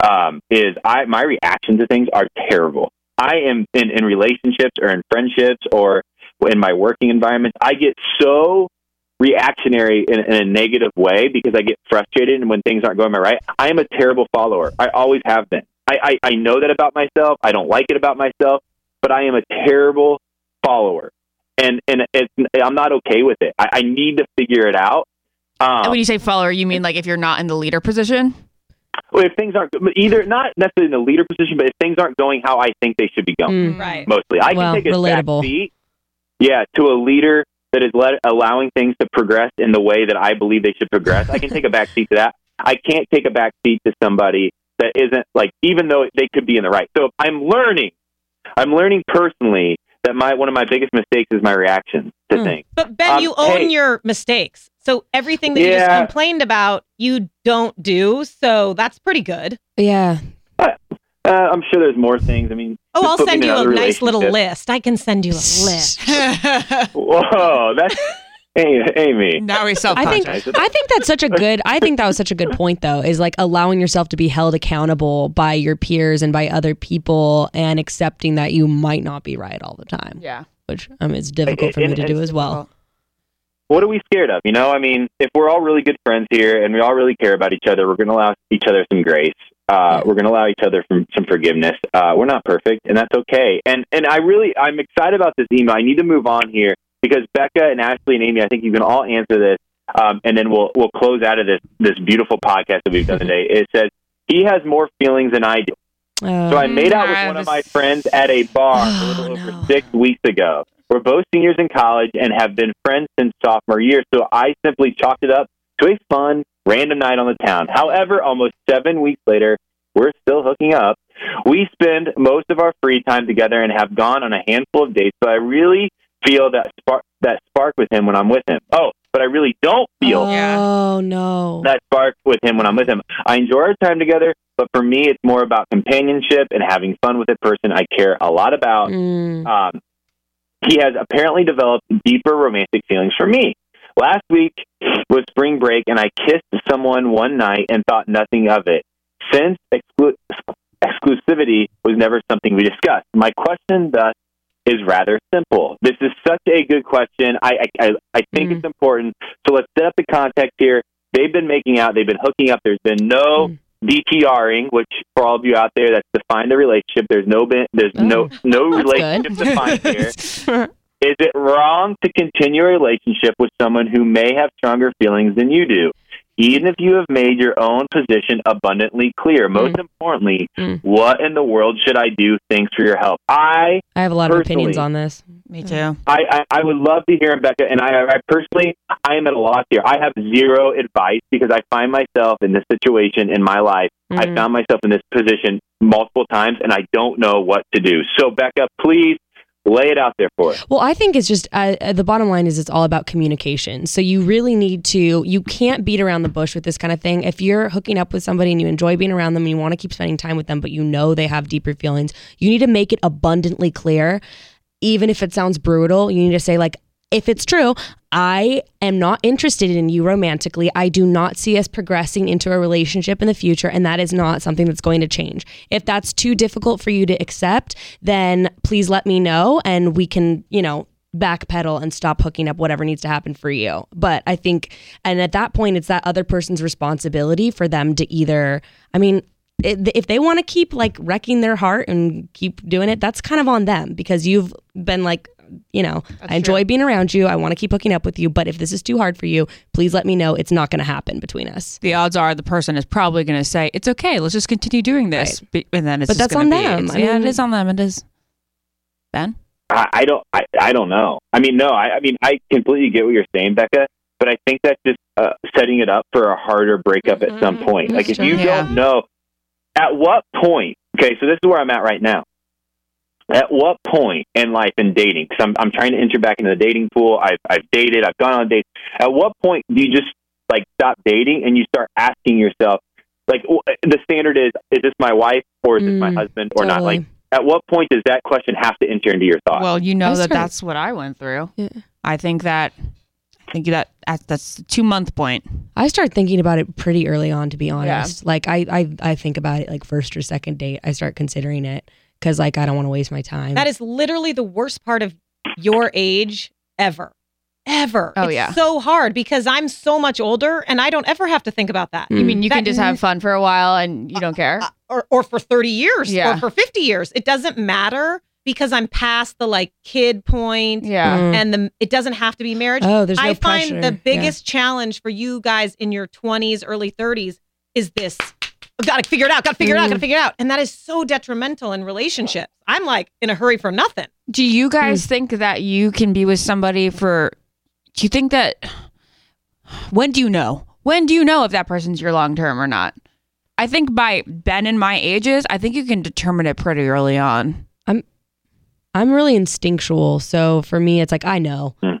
My reaction to things are terrible. I am in relationships or in friendships or in my working environments. I get so reactionary in a negative way because I get frustrated and when things aren't going my right. I am a terrible follower. I always have been. I know that about myself. I don't like it about myself, but I am a terrible follower, and I'm not okay with it. I need to figure it out. And when you say follower, you mean like if you're not in the leader position? Well, if things aren't either not necessarily in the leader position, but if things aren't going how I think they should be going, right? Mostly, I can take a back seat, to a leader that is allowing things to progress in the way that I believe they should progress. I can take a back seat to that. I can't take a back seat to somebody that isn't like, even though they could be in the right. So I'm learning personally that one of my biggest mistakes is my reaction to things. But Ben, you own your mistakes. So everything that you just complained about, you don't do. So that's pretty good. Yeah. I'm sure there's more things. I mean, I'll send you a nice little list. I can send you a list. Whoa, that's Amy. Now he's self-conscious. I think that's such a good. I think that was such a good point, though, is like allowing yourself to be held accountable by your peers and by other people, and accepting that you might not be right all the time. Yeah, which is difficult for me to do as well. What are we scared of? I mean, if we're all really good friends here and we all really care about each other, we're going to allow each other some grace. We're going to allow each other some forgiveness. We're not perfect, and that's okay. And I'm excited about this email. I need to move on here because Becca and Ashley and Amy, I think you can all answer this, and then we'll close out of this beautiful podcast that we've done today. It says, he has more feelings than I do. So I made out with one of my friends at a bar a little over 6 weeks ago. We're both seniors in college and have been friends since sophomore year, so I simply chalked it up to a fun, random night on the town. However, almost 7 weeks later, we're still hooking up. We spend most of our free time together and have gone on a handful of dates, so I really feel that spark with him when I'm with him. Oh, but I really don't feel that spark with him when I'm with him. I enjoy our time together, but for me, it's more about companionship and having fun with a person I care a lot about. He has apparently developed deeper romantic feelings for me. Last week was spring break, and I kissed someone one night and thought nothing of it. Since exclusivity was never something we discussed, my question thus is rather simple. This is such a good question. I think it's important. So let's set up the context here. They've been making out. They've been hooking up. There's been no DTRing, which for all of you out there, that's defined the relationship. There's no relationship defined here. Is it wrong to continue a relationship with someone who may have stronger feelings than you do, even if you have made your own position abundantly clear? Most importantly, what in the world should I do? Thanks for your help. I have a lot of opinions on this. Me too. I would love to hear, Becca, and I personally, I am at a loss here. I have zero advice because I find myself in this situation in my life. I found myself in this position multiple times, and I don't know what to do. So, Becca, please lay it out there for us. Well, I think it's just, the bottom line is it's all about communication. So you really need to, you can't beat around the bush with this kind of thing. If you're hooking up with somebody and you enjoy being around them and you want to keep spending time with them, but you know they have deeper feelings, you need to make it abundantly clear. Even if it sounds brutal, you need to say, like, if it's true, I am not interested in you romantically. I do not see us progressing into a relationship in the future, and that is not something that's going to change. If that's too difficult for you to accept, then please let me know, and we can, backpedal and stop hooking up whatever needs to happen for you. But I think, and at that point, it's that other person's responsibility for them to either, if they want to keep wrecking their heart and keep doing it, that's kind of on them, because you've been I enjoy being around you. I want to keep hooking up with you. But if this is too hard for you, please let me know. It's not going to happen between us. The odds are the person is probably going to say, it's okay, let's just continue doing this. Right. And then but that's on them. It is on them. It is. Ben? I don't know. I completely get what you're saying, Becca. But I think that's just setting it up for a harder breakup at some point. That's if you don't know, at what point? Okay, so this is where I'm at right now. At what point in life in dating? Because I'm trying to enter back into the dating pool. I've dated. I've gone on dates. At what point do you just stop dating and you start asking yourself, the standard is this my wife or is this my husband or not? At what point does that question have to enter into your thoughts? Well, that's what I went through. Yeah. I think that's the 2-month point. I start thinking about it pretty early on, to be honest. Yeah. I think about it first or second date. I start considering it. Because I don't want to waste my time. That is literally the worst part of your age ever. Oh, it's so hard because I'm so much older and I don't ever have to think about that. You mean you can just have fun for a while and you don't care? Or for 30 years or for 50 years. It doesn't matter because I'm past the kid point. Yeah. And it doesn't have to be marriage. Oh, there's no I find pressure. the biggest challenge for you guys in your 20s, early 30s is this. Got to figure it out. And that is so detrimental in relationships. I'm in a hurry for nothing. Do you guys think that you can be with somebody do you think that, when do you know? When do you know if that person's your long-term or not? I think by Ben and my ages, I think you can determine it pretty early on. I'm really instinctual. So for me, it's I know.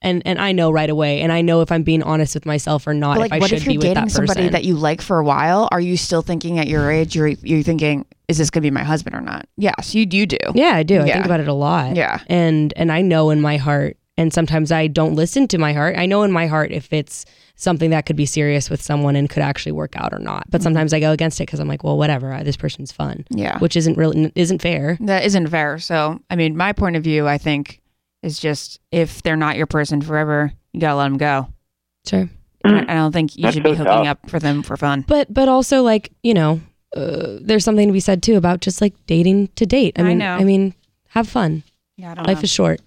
And I know right away. And I know if I'm being honest with myself or not, like, if I should be with that person. What if you're dating somebody that you like for a while? Are you still thinking at your age, you're thinking, is this going to be my husband or not? Yes, you do. Yeah, I do. I think about it a lot. Yeah. And I know in my heart, and sometimes I don't listen to my heart. I know in my heart if it's something that could be serious with someone and could actually work out or not. But sometimes I go against it because I'm like, well, whatever. This person's fun. Yeah. Which isn't fair. That isn't fair. So, I mean, my point of view, I think, is just if they're not your person forever, you got to let them go. Sure. I don't think you should be hooking up for them for fun. But also, like, there's something to be said too about just like dating to date. I mean, have fun. Yeah, I don't Life is short.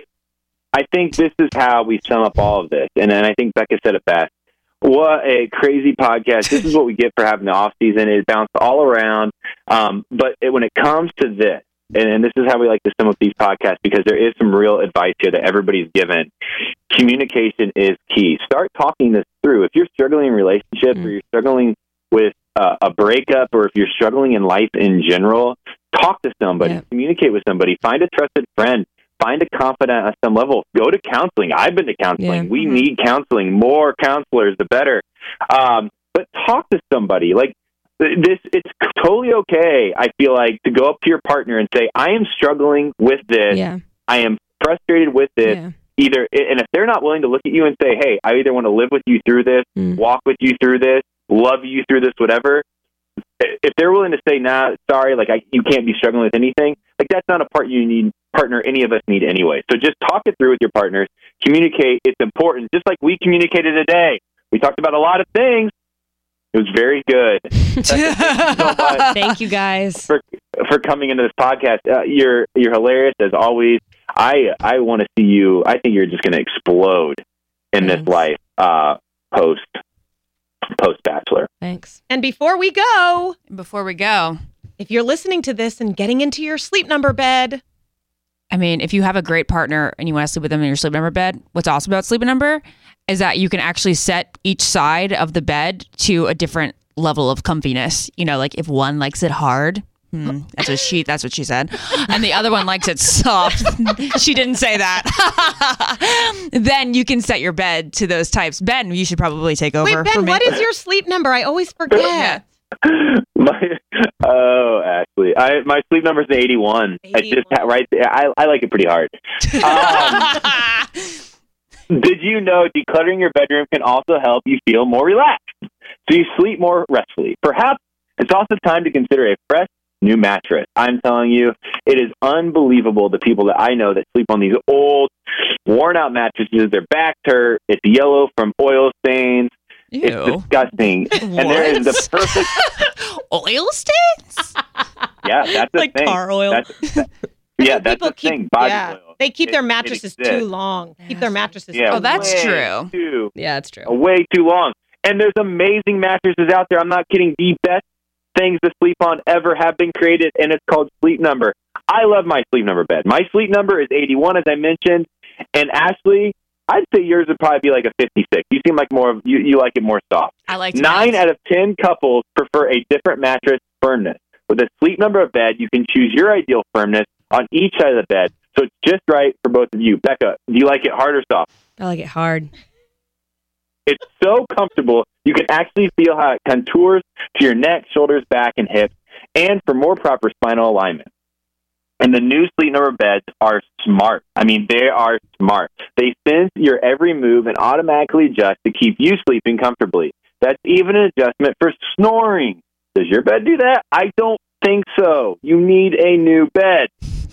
I think this is how we sum up all of this. And then I think Becca said it best. What a crazy podcast. This is what we get for having the off season. It bounced all around. But when it comes to this, and this is how we like to sum up these podcasts, because there is some real advice here that everybody's given. Communication is key. Start talking this through. If you're struggling in relationships or you're struggling with a breakup, or if you're struggling in life in general, talk to somebody, communicate with somebody, find a trusted friend. Find a confidant at some level. Go to counseling. I've been to counseling. We need counseling. More counselors, the better. But talk to somebody. Like this, it's totally okay, I feel like, to go up to your partner and say, I am struggling with this. Yeah. I am frustrated with this. Yeah. And if they're not willing to look at you and say, hey, I either want to live with you through this, walk with you through this, love you through this, whatever. If they're willing to say, nah, sorry, like you can't be struggling with anything, like that's not a partner any of us need anyway. So just talk it through with your partners. Communicate. It's important. Just like we communicated today. We talked about a lot of things. It was very good. Thank you so much. Thank you guys for coming into this podcast. You're hilarious as always. I want to see you. I think you're just going to explode in this life post Bachelor. Thanks. And before we go, if you're listening to this and getting into your Sleep Number bed, I mean, if you have a great partner and you want to sleep with them in your Sleep Number bed, what's awesome about Sleep Number is that you can actually set each side of the bed to a different level of comfiness. Like if one likes it hard, that's what she said, and the other one likes it soft. She didn't say that. Then you can set your bed to those types. Ben, you should probably take over. Wait, Ben, for me. What is your Sleep Number? I always forget. Ashley, my Sleep Number is 81. I just right there. I like it pretty hard. Did you know decluttering your bedroom can also help you feel more relaxed, so you sleep more restfully? Perhaps it's also time to consider a fresh new mattress. I'm telling you, it is unbelievable the people that I know that sleep on these old, worn-out mattresses. Their backs hurt. It's yellow from oil stains. Ew. It's disgusting. And there is the perfect oil stains. Yeah, that's the like thing. Car oil. That's the thing. Body oil. They keep their mattresses too long. Keep their mattresses. Yeah, that's true. Yeah, it's true. Way too long. And there's amazing mattresses out there. I'm not kidding. The best things to sleep on ever have been created, and it's called Sleep Number. I love my Sleep Number bed. My Sleep Number is 81, as I mentioned. And Ashley, I'd say yours would probably be like a 56. You seem like you like it more soft. I like 9 out of 10 couples prefer a different mattress firmness. With a Sleep Number bed, you can choose your ideal firmness on each side of the bed, so it's just right for both of you. Becca, do you like it hard or soft? I like it hard. It's so comfortable, you can actually feel how it contours to your neck, shoulders, back, and hips, and for more proper spinal alignment. And the new Sleep Number beds are smart. I mean, they are smart. They sense your every move and automatically adjust to keep you sleeping comfortably. That's even an adjustment for snoring. Does your bed do that? I don't think so. You need a new bed.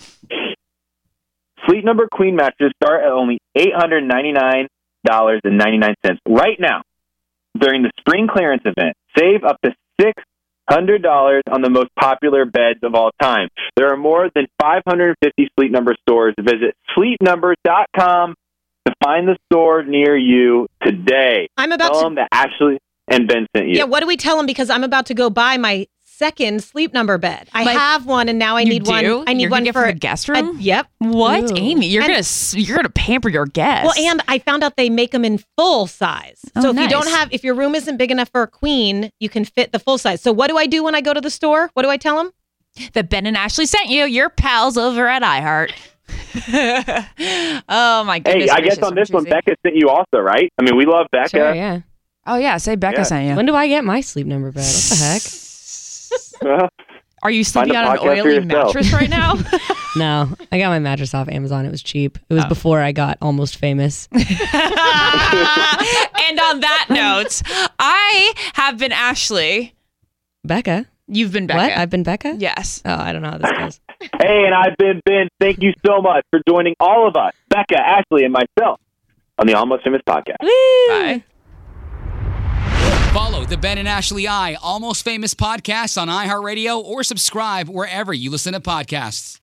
Sleep Number Queen mattresses start at only $899.99 right now during the spring clearance event. Save up to $600 on the most popular beds of all time. There are more than 550 Sleep Number stores. Visit sleepnumber.com to find the store near you today. Tell them that Ashley and Ben sent you. Yeah, what do we tell them? Because I'm about to go buy my second Sleep Number bed. I have one, and now I need one. I need one for the guest room. Yep. What, Amy? You're gonna pamper your guests. Well, and I found out they make them in full size. So if your room isn't big enough for a queen, you can fit the full size. So what do I do when I go to the store? What do I tell them? That Ben and Ashley sent you. Your pals over at iHeart. Oh my goodness. Hey, I guess on this one, Becca sent you also, right? I mean, we love Becca. Sure, yeah. Oh yeah, say Becca sent you. When do I get my Sleep Number bed? What the heck? Are you sleeping on an oily mattress right now? No, I got my mattress off Amazon. It was cheap. It was before I got Almost Famous. And on that note, I have been Ashley. Becca. You've been Becca. What? I've been Becca? Yes. Oh, I don't know how this goes. Hey, and I've been Ben. Thank you so much for joining all of us, Becca, Ashley, and myself, on the Almost Famous podcast. Woo! Bye. Follow the Ben and Ashley I Almost Famous podcast on iHeartRadio or subscribe wherever you listen to podcasts.